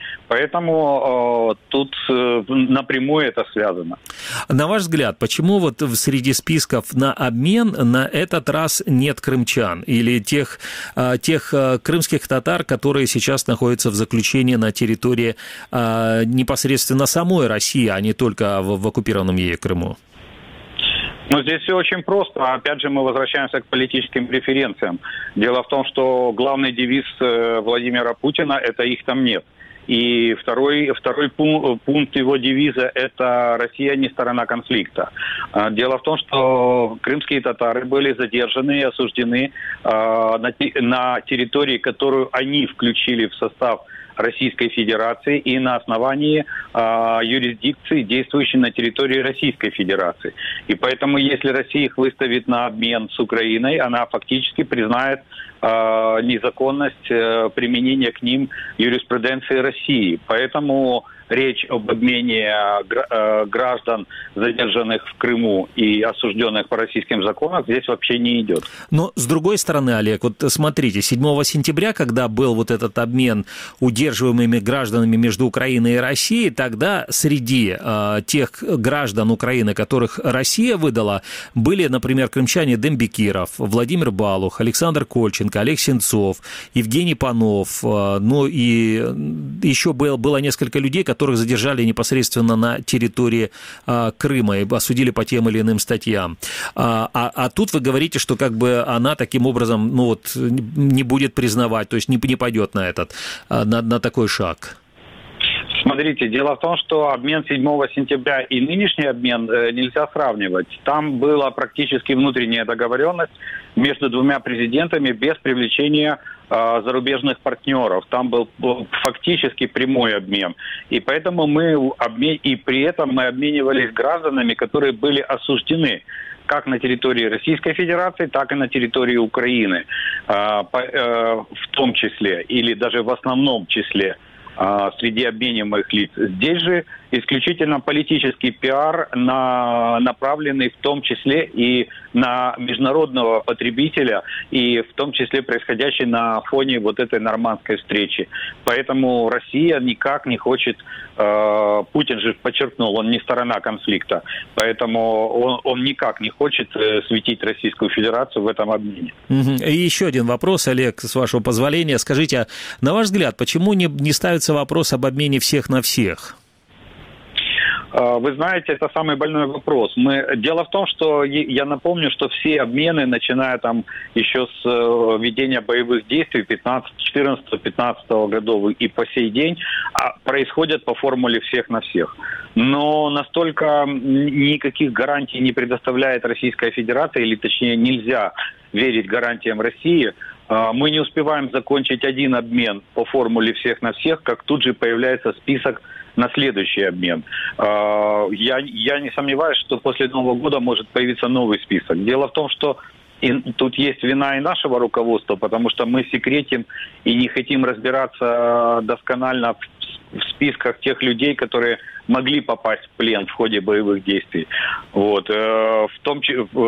Поэтому э, тут э, напрямую это связано. На ваш взгляд, почему вот среди списков на обмен на этот раз нет крымчан или тех, э, тех э, крымских татар, которые сейчас находятся в заключении на территории э, непосредственно самой России, а не только в, в оккупированном ею Крыму? Ну, здесь все очень просто. Опять же, мы возвращаемся к политическим преференциям. Дело в том, что главный девиз Владимира Путина – это «их там нет». И второй, второй пункт его девиза – это «Россия не сторона конфликта». Дело в том, что крымские татары были задержаны и осуждены на территории, которую они включили в состав Российской Федерации и на основании э, юрисдикции, действующей на территории Российской Федерации. И поэтому, если Россия их выставит на обмен с Украиной, она фактически признает э, незаконность э, применения к ним юриспруденции России. Поэтому речь об обмене граждан, задержанных в Крыму и осужденных по российским законам, здесь вообще не идет. Но, с другой стороны, Олег, вот смотрите, седьмого сентября, когда был вот этот обмен удерживаемыми гражданами между Украиной и Россией, тогда среди э, тех граждан Украины, которых Россия выдала, были, например, крымчане Дембекиров, Владимир Балух, Александр Кольченко, Олег Сенцов, Евгений Панов, э, ну и еще был, было несколько людей, которые которых задержали непосредственно на территории а, Крыма и осудили по тем или иным статьям. А, а, а тут вы говорите, что как бы она таким образом, ну вот, не будет признавать, то есть не, не пойдет на этот, на, на такой шаг. Смотрите, дело в том, что обмен седьмого сентября и нынешний обмен э, нельзя сравнивать. Там была практически внутренняя договоренность между двумя президентами без привлечения э, зарубежных партнеров. Там был фактически прямой обмен. И поэтому мы обмен... и при этом мы обменивались гражданами, которые были осуждены как на территории Российской Федерации, так и на территории Украины, э, по, э, в том числе, или даже в основном числе, среди обмениваемых лиц. Здесь же исключительно политический пиар, на, направленный в том числе и на международного потребителя, и в том числе происходящий на фоне вот этой нормандской встречи. Поэтому Россия никак не хочет, э, Путин же подчеркнул, он не сторона конфликта, поэтому он, он никак не хочет э, светить Российскую Федерацию в этом обмене. И еще один вопрос, Олег, с вашего позволения. Скажите, на ваш взгляд, почему не, не ставится вопрос об обмене всех на всех? Вы знаете, это самый больной вопрос. Мы... Дело в том, что я напомню, что все обмены, начиная там еще с ведения боевых действий четырнадцатого-пятнадцатого годов и по сей день, происходят по формуле всех на всех. Но настолько никаких гарантий не предоставляет Российская Федерация, или точнее нельзя верить гарантиям России. Мы не успеваем закончить один обмен по формуле всех на всех, как тут же появляется список на следующий обмен. Я, я не сомневаюсь, что после Нового года может появиться новый список. Дело в том, что и тут есть вина и нашего руководства, потому что мы секретим и не хотим разбираться досконально в, в списках тех людей, которые могли попасть в плен в ходе боевых действий. Вот. В том,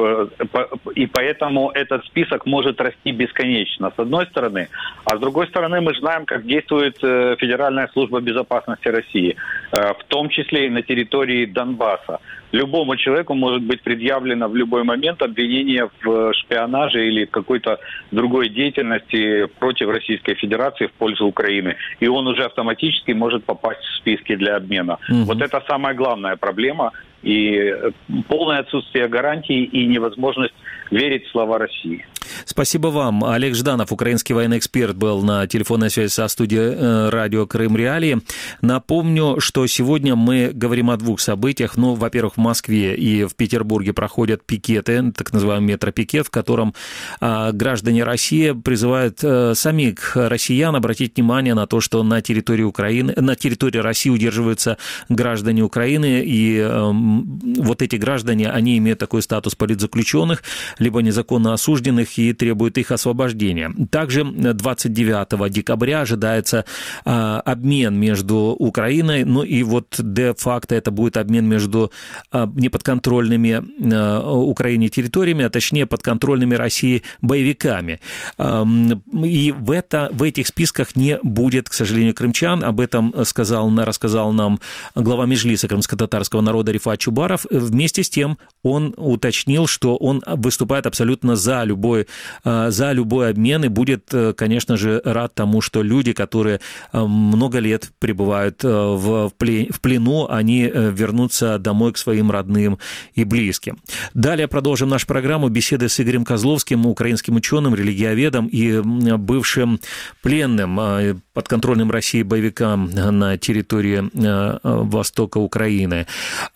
и поэтому этот список может расти бесконечно, с одной стороны. А с другой стороны, мы знаем, как действует Федеральная служба безопасности России, в том числе и на территории Донбасса. Любому человеку может быть предъявлено в любой момент обвинение в шпионаже или какой-то другой деятельности против Российской Федерации в пользу Украины. И он уже автоматически может попасть в списки для обмена. Mm-hmm. Вот это самая главная проблема. И полное отсутствие гарантий и невозможность верить в слова России. Спасибо вам. Олег Жданов, украинский военный эксперт, был на телефонной связи со студией радио «Крым Реалии». Напомню, что сегодня мы говорим о двух событиях. Ну, во-первых, в Москве и в Петербурге проходят пикеты, так называемый метропикет, в котором а, граждане России призывают а, самих россиян обратить внимание на то, что на территории Украины, на территории России удерживаются граждане Украины, и а, вот эти граждане, они имеют такой статус политзаключенных, либо незаконно осужденных, и требуют их освобождения. Также двадцать девятого декабря ожидается а, обмен между Украиной, ну и вот де-факто это будет обмен между а, неподконтрольными а, Украине территориями, а точнее подконтрольными России боевиками. А, и в, это, в этих списках не будет, к сожалению, крымчан. Об этом сказал, рассказал нам глава Меджлиса крымско-татарского народа Рифат Чубаров. Вместе с тем он уточнил, что он выступает абсолютно за любой, за любой обмен и будет, конечно же, рад тому, что люди, которые много лет пребывают в плену, они вернутся домой к своим родным и близким. Далее продолжим нашу программу беседы с Игорем Козловским, украинским ученым, религиоведом и бывшим пленным подконтрольным России боевикам на территории востока Украины.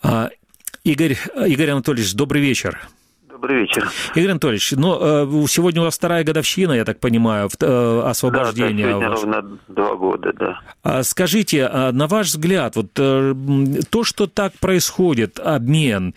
Игорь, Игорь Анатольевич, добрый вечер. Добрый вечер. Игорь Анатольевич, ну, сегодня у вас вторая годовщина, я так понимаю, освобождения. Да, да, сегодня ровно два года, да. Скажите, на ваш взгляд, вот то, что так происходит, обмен,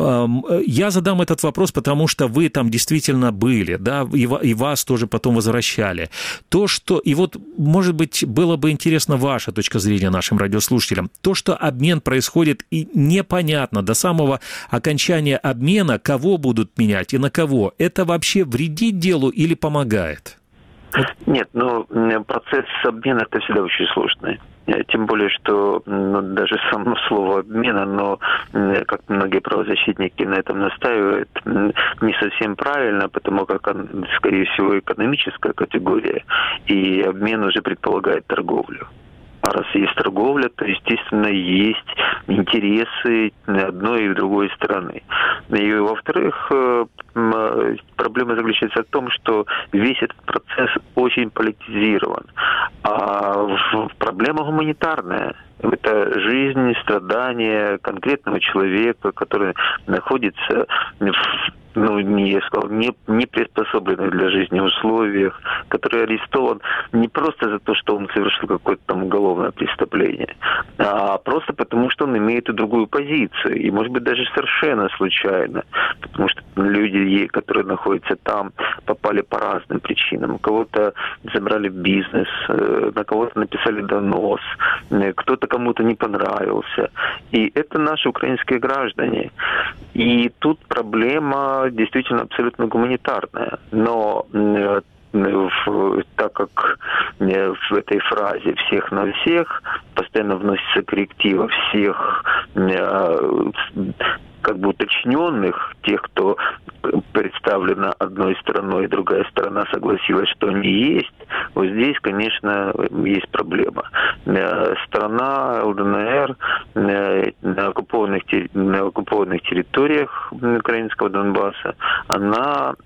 я задам этот вопрос, потому что вы там действительно были, да, и вас тоже потом возвращали. То, что, и вот, может быть, было бы интересно ваша точка зрения нашим радиослушателям, то, что обмен происходит и непонятно до самого окончания обмена, кого будут менять и на кого, это вообще вредит делу или помогает? Нет, ну, процесс обмена это всегда очень сложный. Тем более, что ну, даже само слово обмен, оно, как многие правозащитники на этом настаивают, не совсем правильно, потому как он, скорее всего, экономическая категория, и обмен уже предполагает торговлю. А раз есть торговля, то, естественно, есть интересы одной и другой стороны. И, во-вторых, проблема заключается в том, что весь этот процесс очень политизирован. А проблема гуманитарная. Это жизнь, страдания конкретного человека, который находится в, ну, не, я сказал, не, не приспособленных для жизни условиях, который арестован не просто за то, что он совершил какое-то там уголовное преступление, а просто потому, что он имеет и другую позицию. И, может быть, даже совершенно случайно. Потому что люди, которые находятся там, попали по разным причинам. У кого-то забрали бизнес, на кого-то написали донос, кто-то кому-то не понравился. И это наши украинские граждане. И тут проблема действительно абсолютно гуманитарная. Но так как в этой фразе «всех на всех» постоянно вносится корректива всех как бы уточненных, тех, кто представлена одной стороной, другая сторона согласилась, что они есть, вот здесь, конечно, есть проблема. Страна ЛДНР на оккупованных, на оккупованных территориях украинского Донбасса, она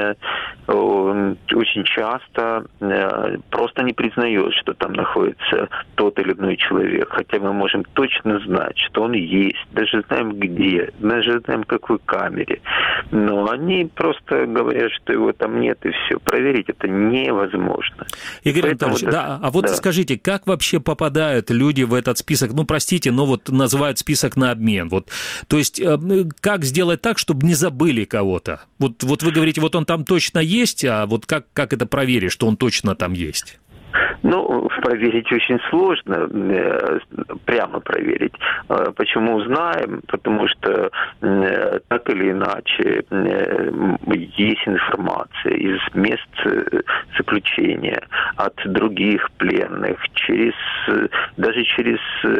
очень часто просто не признает, что там находится тот или иной человек, хотя мы можем точно знать, что он есть, даже знаем где, даже знаем в какой камере, но они просто говорят, что его там нет, и все. Проверить это невозможно. Игорь Поэтому Анатольевич, да, а вот да. скажите, как вообще попадают люди в этот список? Ну, простите, но вот называют список на обмен. Вот, то есть, как сделать так, чтобы не забыли кого-то? Вот, вот вы говорите, вот он там точно есть, а вот как, как это проверить, что он точно там есть? Ну, проверить очень сложно, прямо проверить. Почему узнаем? Потому что так или иначе есть информация из мест заключения от других пленных, через, даже через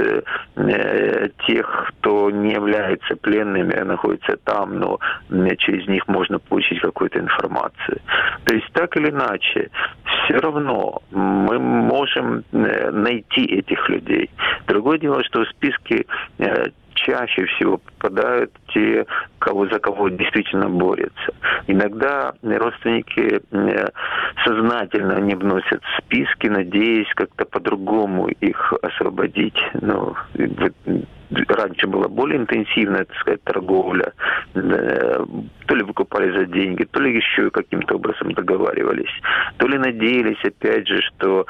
тех, кто не является пленными, а находится там, но через них можно получить какую-то информацию. То есть так или иначе, все равно мы можем найти этих людей. Другое дело, что в списке чаще всего попадают те, кого, за кого действительно борются. Иногда родственники сознательно не вносят в списки, надеясь как-то по-другому их освободить. Но раньше была более интенсивная, так сказать, торговля. То ли выкупали за деньги, то ли еще каким-то образом договаривались. То ли надеялись, опять же, что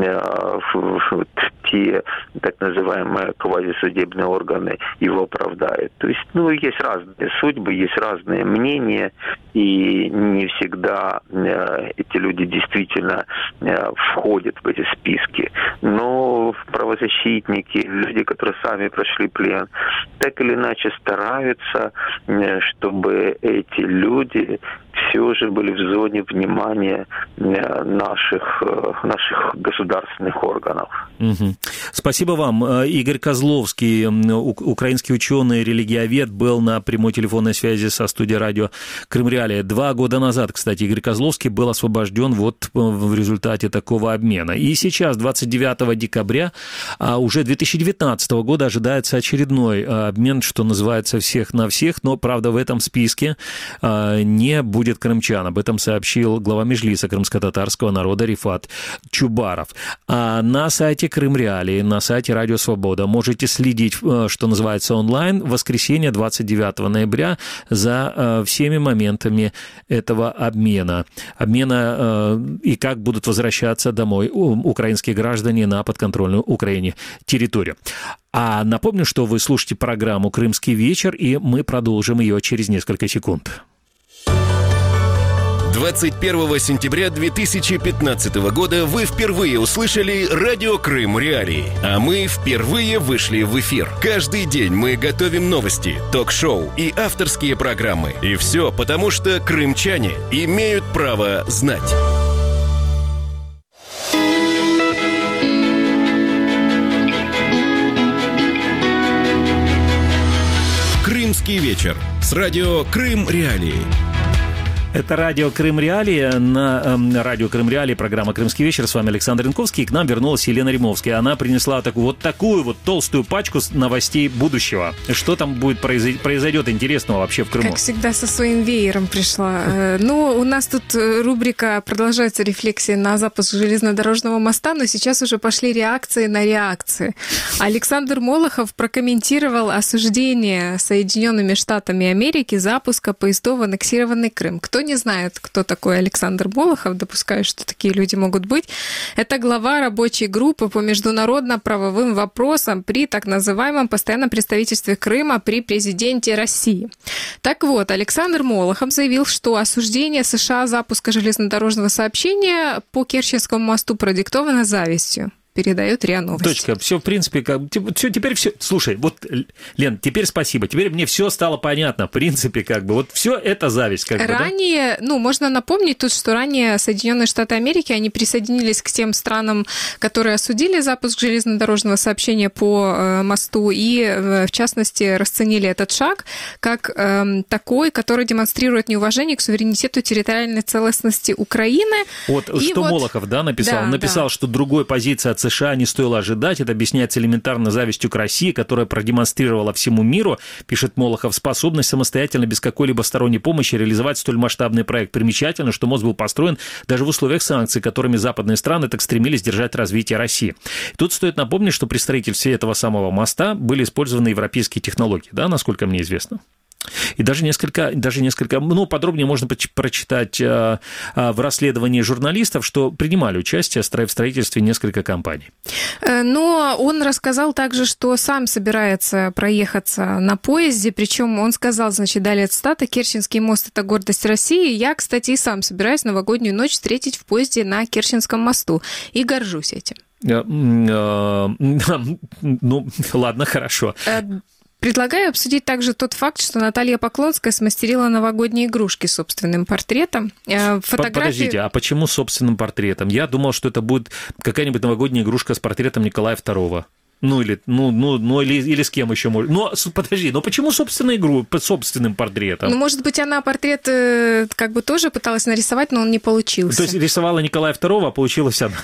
вот, те так называемые квазисудебные органы его оправдают. То есть, ну, есть разные судьбы, есть разные мнения, и не всегда эти люди действительно входят в эти списки. Но правозащитники, люди, которые сами прошли плен, так или иначе стараются, чтобы эти люди все же были в зоне внимания наших, наших государственных органов. Угу. Спасибо вам. Игорь Козловский, украинский ученый, религиовед, был на прямой телефонной связи со студией радио Крым Реалии. Два года назад, кстати, Игорь Козловский был освобожден вот в результате такого обмена. И сейчас, двадцать девятого декабря, уже две тысячи девятнадцатого года, ожидается очередной обмен, что называется, всех на всех, но, правда, в этом списке не будет крымчан. Об этом сообщил глава Меджлиса крымско-татарского народа Рифат Чубаров. А на сайте Крым Реалии, на сайте Радио Свобода можете следить, что называется, онлайн в воскресенье двадцать девятого ноября за всеми моментами этого обмена. Обмена и как будут возвращаться домой украинские граждане на подконтрольную Украине территорию. А напомню, что вы слушаете программу «Крымский вечер», и мы продолжим ее через несколько секунд. двадцать первого сентября две тысячи пятнадцатого года вы впервые услышали радио Крым Реалии, а мы впервые вышли в эфир. Каждый день мы готовим новости, ток-шоу и авторские программы. И все потому, что крымчане имеют право знать. Крымский вечер с радио Крым Реалии. Это радио Крым Реалии. На э, радио Крым Реалии программа «Крымский вечер». С вами Александр Янковский. И к нам вернулась Елена Римовская. Она принесла такую вот такую вот толстую пачку новостей будущего. Что там будет произойдет, произойдет интересного вообще в Крыму? Как всегда, со своим веером пришла. Ну, у нас тут рубрика «Продолжается рефлексия на запуск железнодорожного моста», но сейчас уже пошли реакции на реакции. Александр Молохов прокомментировал осуждение Соединенными Штатами Америки запуска поездов в аннексированный Крым. Кто не знает, кто такой Александр Молохов, допускаю, что такие люди могут быть, это глава рабочей группы по международно-правовым вопросам при так называемом постоянном представительстве Крыма при президенте России. Так вот, Александр Молохов заявил, что осуждение США запуска железнодорожного сообщения по Керченскому мосту продиктовано завистью. Передает РИА Новости. Точка. Все, в принципе, как... все, теперь все... Слушай, вот, Лен, теперь спасибо. Теперь мне все стало понятно. В принципе, как бы, вот все это зависть. Как ранее, бы, да? ну, можно напомнить тут, что ранее Соединенные Штаты Америки, они присоединились к тем странам, которые осудили запуск железнодорожного сообщения по мосту и, в частности, расценили этот шаг как э, такой, который демонстрирует неуважение к суверенитету и территориальной целостности Украины. Вот, и что вот... Молохов, да, написал? Да, написал, да. что другой позиции от США не стоило ожидать. Это объясняется элементарно завистью к России, которая продемонстрировала всему миру, пишет Молохов, способность самостоятельно, без какой-либо сторонней помощи реализовать столь масштабный проект. Примечательно, что мост был построен даже в условиях санкций, которыми западные страны так стремились держать развитие России. Тут стоит напомнить, что при строительстве этого самого моста были использованы европейские технологии, да, насколько мне известно. И даже несколько, даже несколько, ну, подробнее можно прочитать в расследовании журналистов, что принимали участие в строительстве несколько компаний. Но он рассказал также, что сам собирается проехаться на поезде, причем он сказал, значит, далее цитата: «Керченский мост – это гордость России. Я, кстати, и сам собираюсь новогоднюю ночь встретить в поезде на Керченском мосту и горжусь этим». Ну, ладно, хорошо. Предлагаю обсудить также тот факт, что Наталья Поклонская смастерила новогодние игрушки с собственным портретом. Фотографии... Подождите, а почему собственным портретом? Я думал, что это будет какая-нибудь новогодняя игрушка с портретом Николая второго. Ну, или, ну, ну, ну, или, или с кем еще можно. Но, подожди, но почему собственную игру под собственным портретом? Ну, может быть, она портрет как бы тоже пыталась нарисовать, но он не получился. То есть рисовала Николая второго, а получилась она.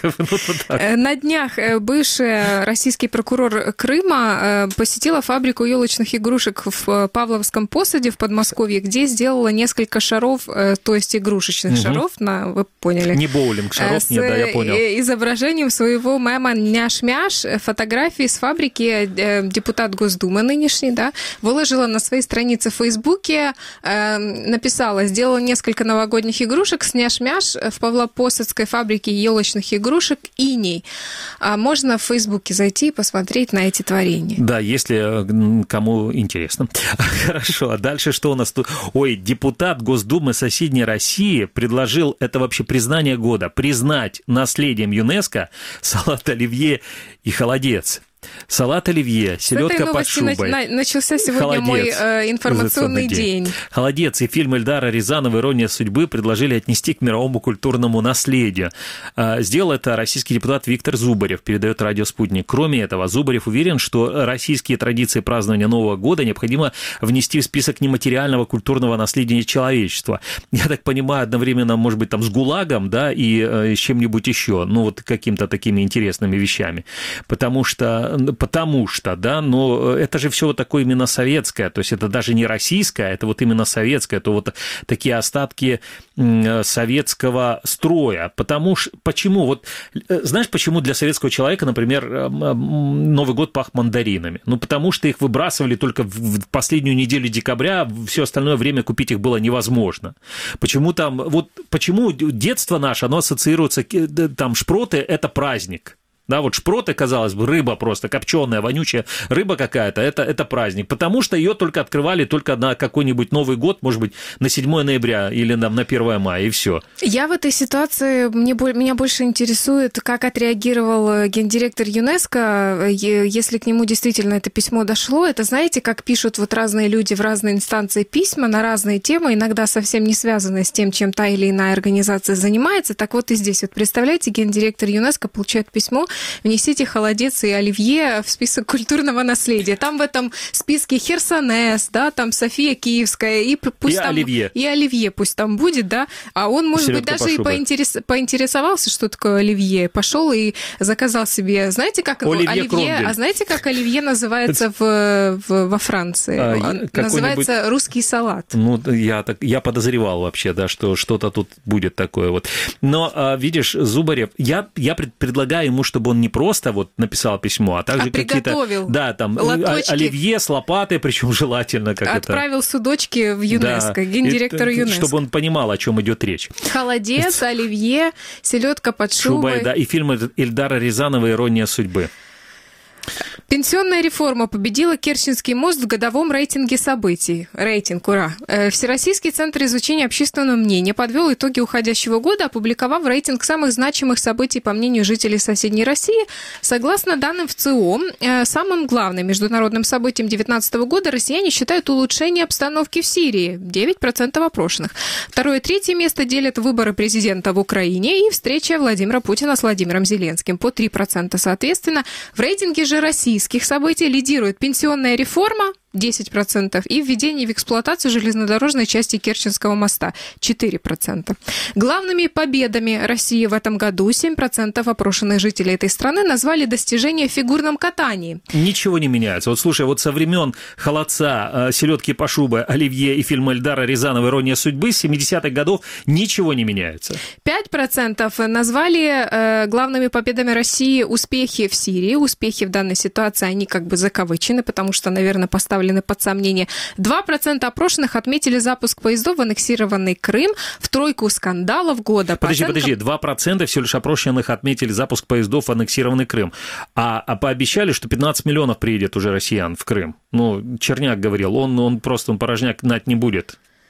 На днях бывший российский прокурор Крыма посетила фабрику елочных игрушек в Павловском Посаде в Подмосковье, где сделала несколько шаров, то есть игрушечных угу. шаров, на, вы поняли. Не боулинг, шаров нет, да, я понял. С изображением своего мема «Няш-мяш», фотографии с фабрики депутат Госдумы нынешний, да, выложила на своей странице в Фейсбуке, э, написала: сделала несколько новогодних игрушек с няш-мяш в Павлопосадской фабрике елочных игрушек «Иней». А можно в Фейсбуке зайти и посмотреть на эти творения. Да, если кому интересно. Хорошо, а дальше что у нас тут? Ой, депутат Госдумы соседней России предложил, это вообще признание года, признать наследием ЮНЕСКО салат оливье и холодец. Салат оливье, селедка под шубой. На- начался сегодня холодец, мой э, информационный день. день. «Холодец» и фильм Эльдара Рязанова «Ирония судьбы» предложили отнести к мировому культурному наследию. Сделал это российский депутат Виктор Зубарев, передает радио «Спутник». Кроме этого, Зубарев уверен, что российские традиции празднования Нового года необходимо внести в список нематериального культурного наследия человечества. Я так понимаю, одновременно, может быть, там с ГУЛАГом, да, и э, с чем-нибудь еще, ну, вот какими-то такими интересными вещами. Потому что Потому что, да, но это же все вот такое именно советское, то есть это даже не российское, это вот именно советское, это вот такие остатки советского строя. Потому что, почему, вот, знаешь, почему для советского человека, например, Новый год пах мандаринами? Ну, потому что их выбрасывали только в последнюю неделю декабря, все остальное время купить их было невозможно. Почему там, вот почему детство наше, оно ассоциируется, там, шпроты – это праздник. Да, вот шпроты, казалось бы, рыба просто копченая, вонючая рыба какая-то, это, это праздник, потому что ее только открывали только на какой-нибудь Новый год, может быть, на седьмое ноября или на первое мая, и все. Я в этой ситуации, мне, меня больше интересует, как отреагировал гендиректор ЮНЕСКО, если к нему действительно это письмо дошло. Это, знаете, как пишут вот разные люди в разные инстанции письма на разные темы, иногда совсем не связанные с тем, чем та или иная организация занимается. Так вот и здесь, вот представляете, гендиректор ЮНЕСКО получает письмо внесите холодец и оливье в список культурного наследия. Там в этом списке Херсонес, да, там София Киевская, и пусть и там... оливье. И оливье пусть там будет, да. А он, может Селедка быть, даже и поинтерес... поинтересовался, что такое оливье. Пошел и заказал себе... Знаете, как оливье, оливье а знаете, как оливье называется в, в, во Франции? А, называется русский салат. Ну, я, так, я подозревал вообще, да, что что-то тут будет такое вот. Но, видишь, Зубарев, я, я предлагаю ему, чтобы он не просто вот написал письмо, а также а какие-то... Да, там, лоточки. Оливье с лопатой, причем желательно как Отправил это... Отправил судочки в ЮНЕСКО, да. гендиректору И, ЮНЕСКО. Чтобы он понимал, о чем идет речь. Холодец, оливье, селедка под шубой. Шубой, да, и фильм Эльдара Рязанова «Ирония судьбы». Пенсионная реформа победила Керченский мост в годовом рейтинге событий. Рейтинг, ура! Всероссийский центр изучения общественного мнения подвел итоги уходящего года, опубликовав рейтинг самых значимых событий по мнению жителей соседней России. Согласно данным ВЦИОМ, самым главным международным событием две тысячи девятнадцатого года россияне считают улучшение обстановки в Сирии – девять процентов опрошенных. Второе и третье место делят выборы президента в Украине и встреча Владимира Путина с Владимиром Зеленским по три процента соответственно. В рейтинге же России событий лидирует пенсионная реформа десять процентов и введение в эксплуатацию железнодорожной части Керченского моста четыре процента. Главными победами России в этом году семь процентов опрошенных жителей этой страны назвали достижения в фигурном катании. Ничего не меняется. Вот слушай, вот со времен «Холодца», «Селедки по шубе», «Оливье» и фильма Эльдара Рязанова «Ирония судьбы» с семидесятых годов ничего не меняется. пять процентов назвали э, главными победами России успехи в Сирии. Успехи в данной ситуации, они как бы закавычены, потому что, наверное, поставлены под сомнение. два процента опрошенных отметили запуск поездов в аннексированный Крым в тройку скандалов года. Подожди, оценкам... подожди, два процента всего лишь опрошенных отметили запуск поездов в аннексированный Крым. А, а пообещали, что пятнадцать миллионов приедет уже россиян в Крым. Ну, Черняк говорил, он, он просто он порожняк гнать не будет.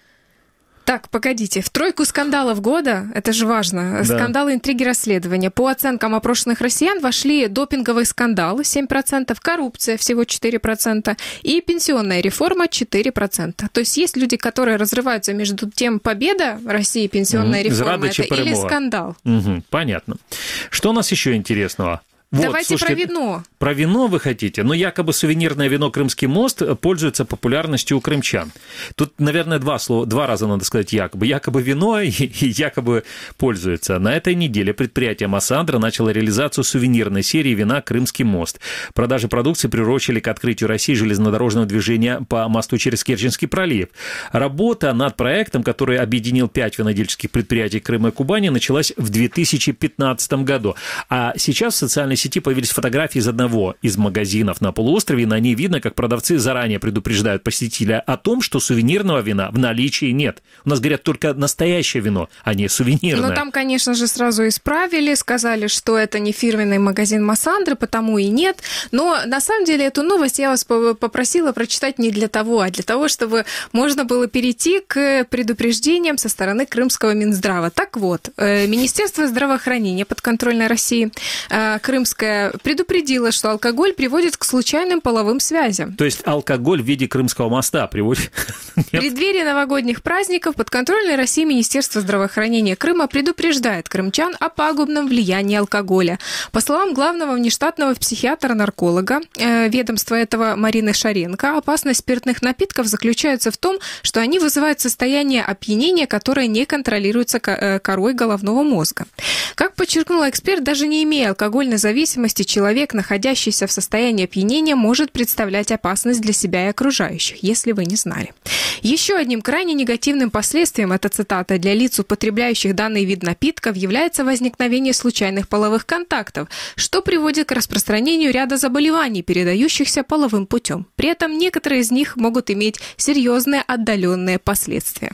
Так, погодите. В тройку скандалов года, это же важно, да. Скандалы, интриги, расследования. По оценкам опрошенных россиян вошли допинговый скандал семь процентов, коррупция всего четыре процента и пенсионная реформа четыре процента. То есть есть люди, которые разрываются между тем, победа России, пенсионная mm-hmm. реформа это или скандал. Mm-hmm. Понятно. Что у нас еще интересного? Вот, давайте слушайте, про вино. Про вино вы хотите? Но якобы сувенирное вино «Крымский мост» пользуется популярностью у крымчан. Тут, наверное, два слова, два раза надо сказать якобы. Якобы вино и, и якобы пользуется. На этой неделе предприятие «Массандра» начало реализацию сувенирной серии вина «Крымский мост». Продажи продукции приурочили к открытию России железнодорожного движения по мосту через Керченский пролив. Работа над проектом, который объединил пять винодельческих предприятий Крыма и Кубани, началась в две тысячи пятнадцатом году. А сейчас в социальной сети появились фотографии из одного из магазинов на полуострове, и на ней видно, как продавцы заранее предупреждают посетителя о том, что сувенирного вина в наличии нет. У нас говорят только настоящее вино, а не сувенирное. Но там, конечно же, сразу исправили, сказали, что это не фирменный магазин «Массандры», потому и нет. Но на самом деле эту новость я вас попросила прочитать не для того, а для того, чтобы можно было перейти к предупреждениям со стороны Крымского Минздрава. Так вот, Министерство здравоохранения подконтрольной России Крым предупредила, что алкоголь приводит к случайным половым связям. То есть алкоголь в виде Крымского моста приводит... В преддверии новогодних праздников подконтрольной России Министерство здравоохранения Крыма предупреждает крымчан о пагубном влиянии алкоголя. По словам главного внештатного психиатра-нарколога э, ведомства этого Марины Шаренко, опасность спиртных напитков заключается в том, что они вызывают состояние опьянения, которое не контролируется корой головного мозга. Как подчеркнула эксперт, даже не имея алкогольной зависимости, зависимости человек, находящийся в состоянии опьянения, может представлять опасность для себя и окружающих, если вы не знали. Еще одним крайне негативным последствием, это цитата, для лиц, употребляющих данный вид напитков, является возникновение случайных половых контактов, что приводит к распространению ряда заболеваний, передающихся половым путем. При этом некоторые из них могут иметь серьезные отдаленные последствия.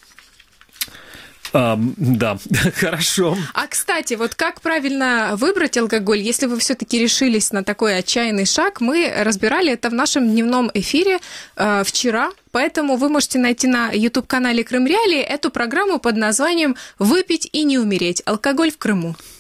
А, да, хорошо. А, кстати, вот как правильно выбрать алкоголь, если вы все-таки решились на такой отчаянный шаг, мы разбирали это в нашем дневном эфире э, вчера, поэтому вы можете найти на YouTube-канале Крым Реалии эту программу под названием «Выпить и не умереть. Алкоголь в Крыму».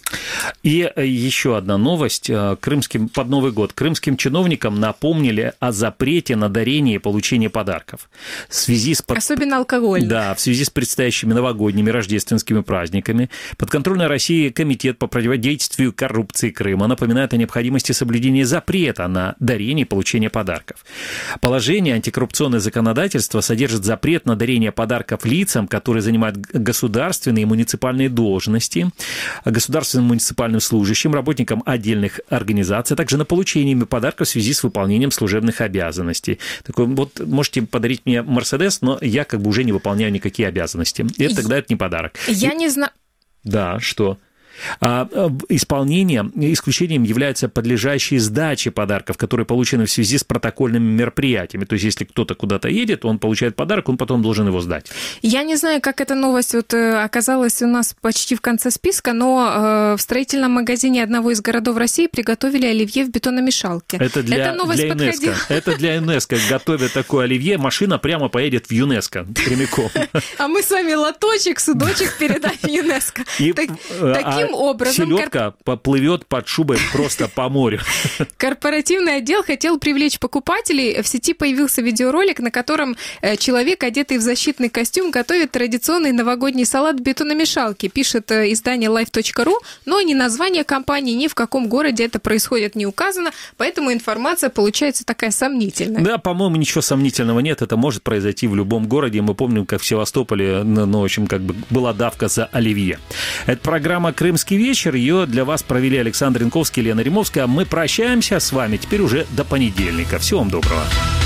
И еще одна новость. Крымским, под Новый год крымским чиновникам напомнили о запрете на дарение и получение подарков. В связи с... Особенно алкоголь. Да, в связи с предстоящими новогодними рождественскими праздниками подконтрольный России комитет по противодействию коррупции Крыма напоминает о необходимости соблюдения запрета на дарение и получение подарков. Положение антикоррупционное законодательство содержит запрет на дарение подарков лицам, которые занимают государственные и муниципальные должности, государственным муниципальным служащим, работникам отдельных организаций, а также на получение ими подарков в связи с выполнением служебных обязанностей. Такой, вот можете подарить мне Мерседес, но я как бы уже не выполняю никакие обязанности. Это тогда это не подарок. Я И... не знаю... Да, что... Исполнением, исключением являются подлежащие сдаче подарков, которые получены в связи с протокольными мероприятиями. То есть, если кто-то куда-то едет, он получает подарок, он потом должен его сдать. Я не знаю, как эта новость вот оказалась у нас почти в конце списка, но в строительном магазине одного из городов России приготовили оливье в бетономешалке. Это для, Эта новость для ЮНЕСКО. Это для ЮНЕСКО. Готовят такое оливье, машина прямо поедет в ЮНЕСКО прямиком. А мы с вами лоточек, судочек передаем в ЮНЕСКО. Таким образом... Селедка поплывет под шубой просто по морю. Корпоративный отдел хотел привлечь покупателей. В сети появился видеоролик, на котором человек, одетый в защитный костюм, готовит традиционный новогодний салат в бетономешалке. Пишет издание лайф точка ру, но ни название компании, ни в каком городе это происходит не указано, поэтому информация получается такая сомнительная. Да, по-моему, ничего сомнительного нет. Это может произойти в любом городе. Мы помним, как в Севастополе, ну, в общем, как бы была давка за оливье. Это программа «Крымский вечер». Ее для вас провели Александр Янковский и Лена Римовская. Мы прощаемся с вами теперь уже до понедельника. Всего вам доброго.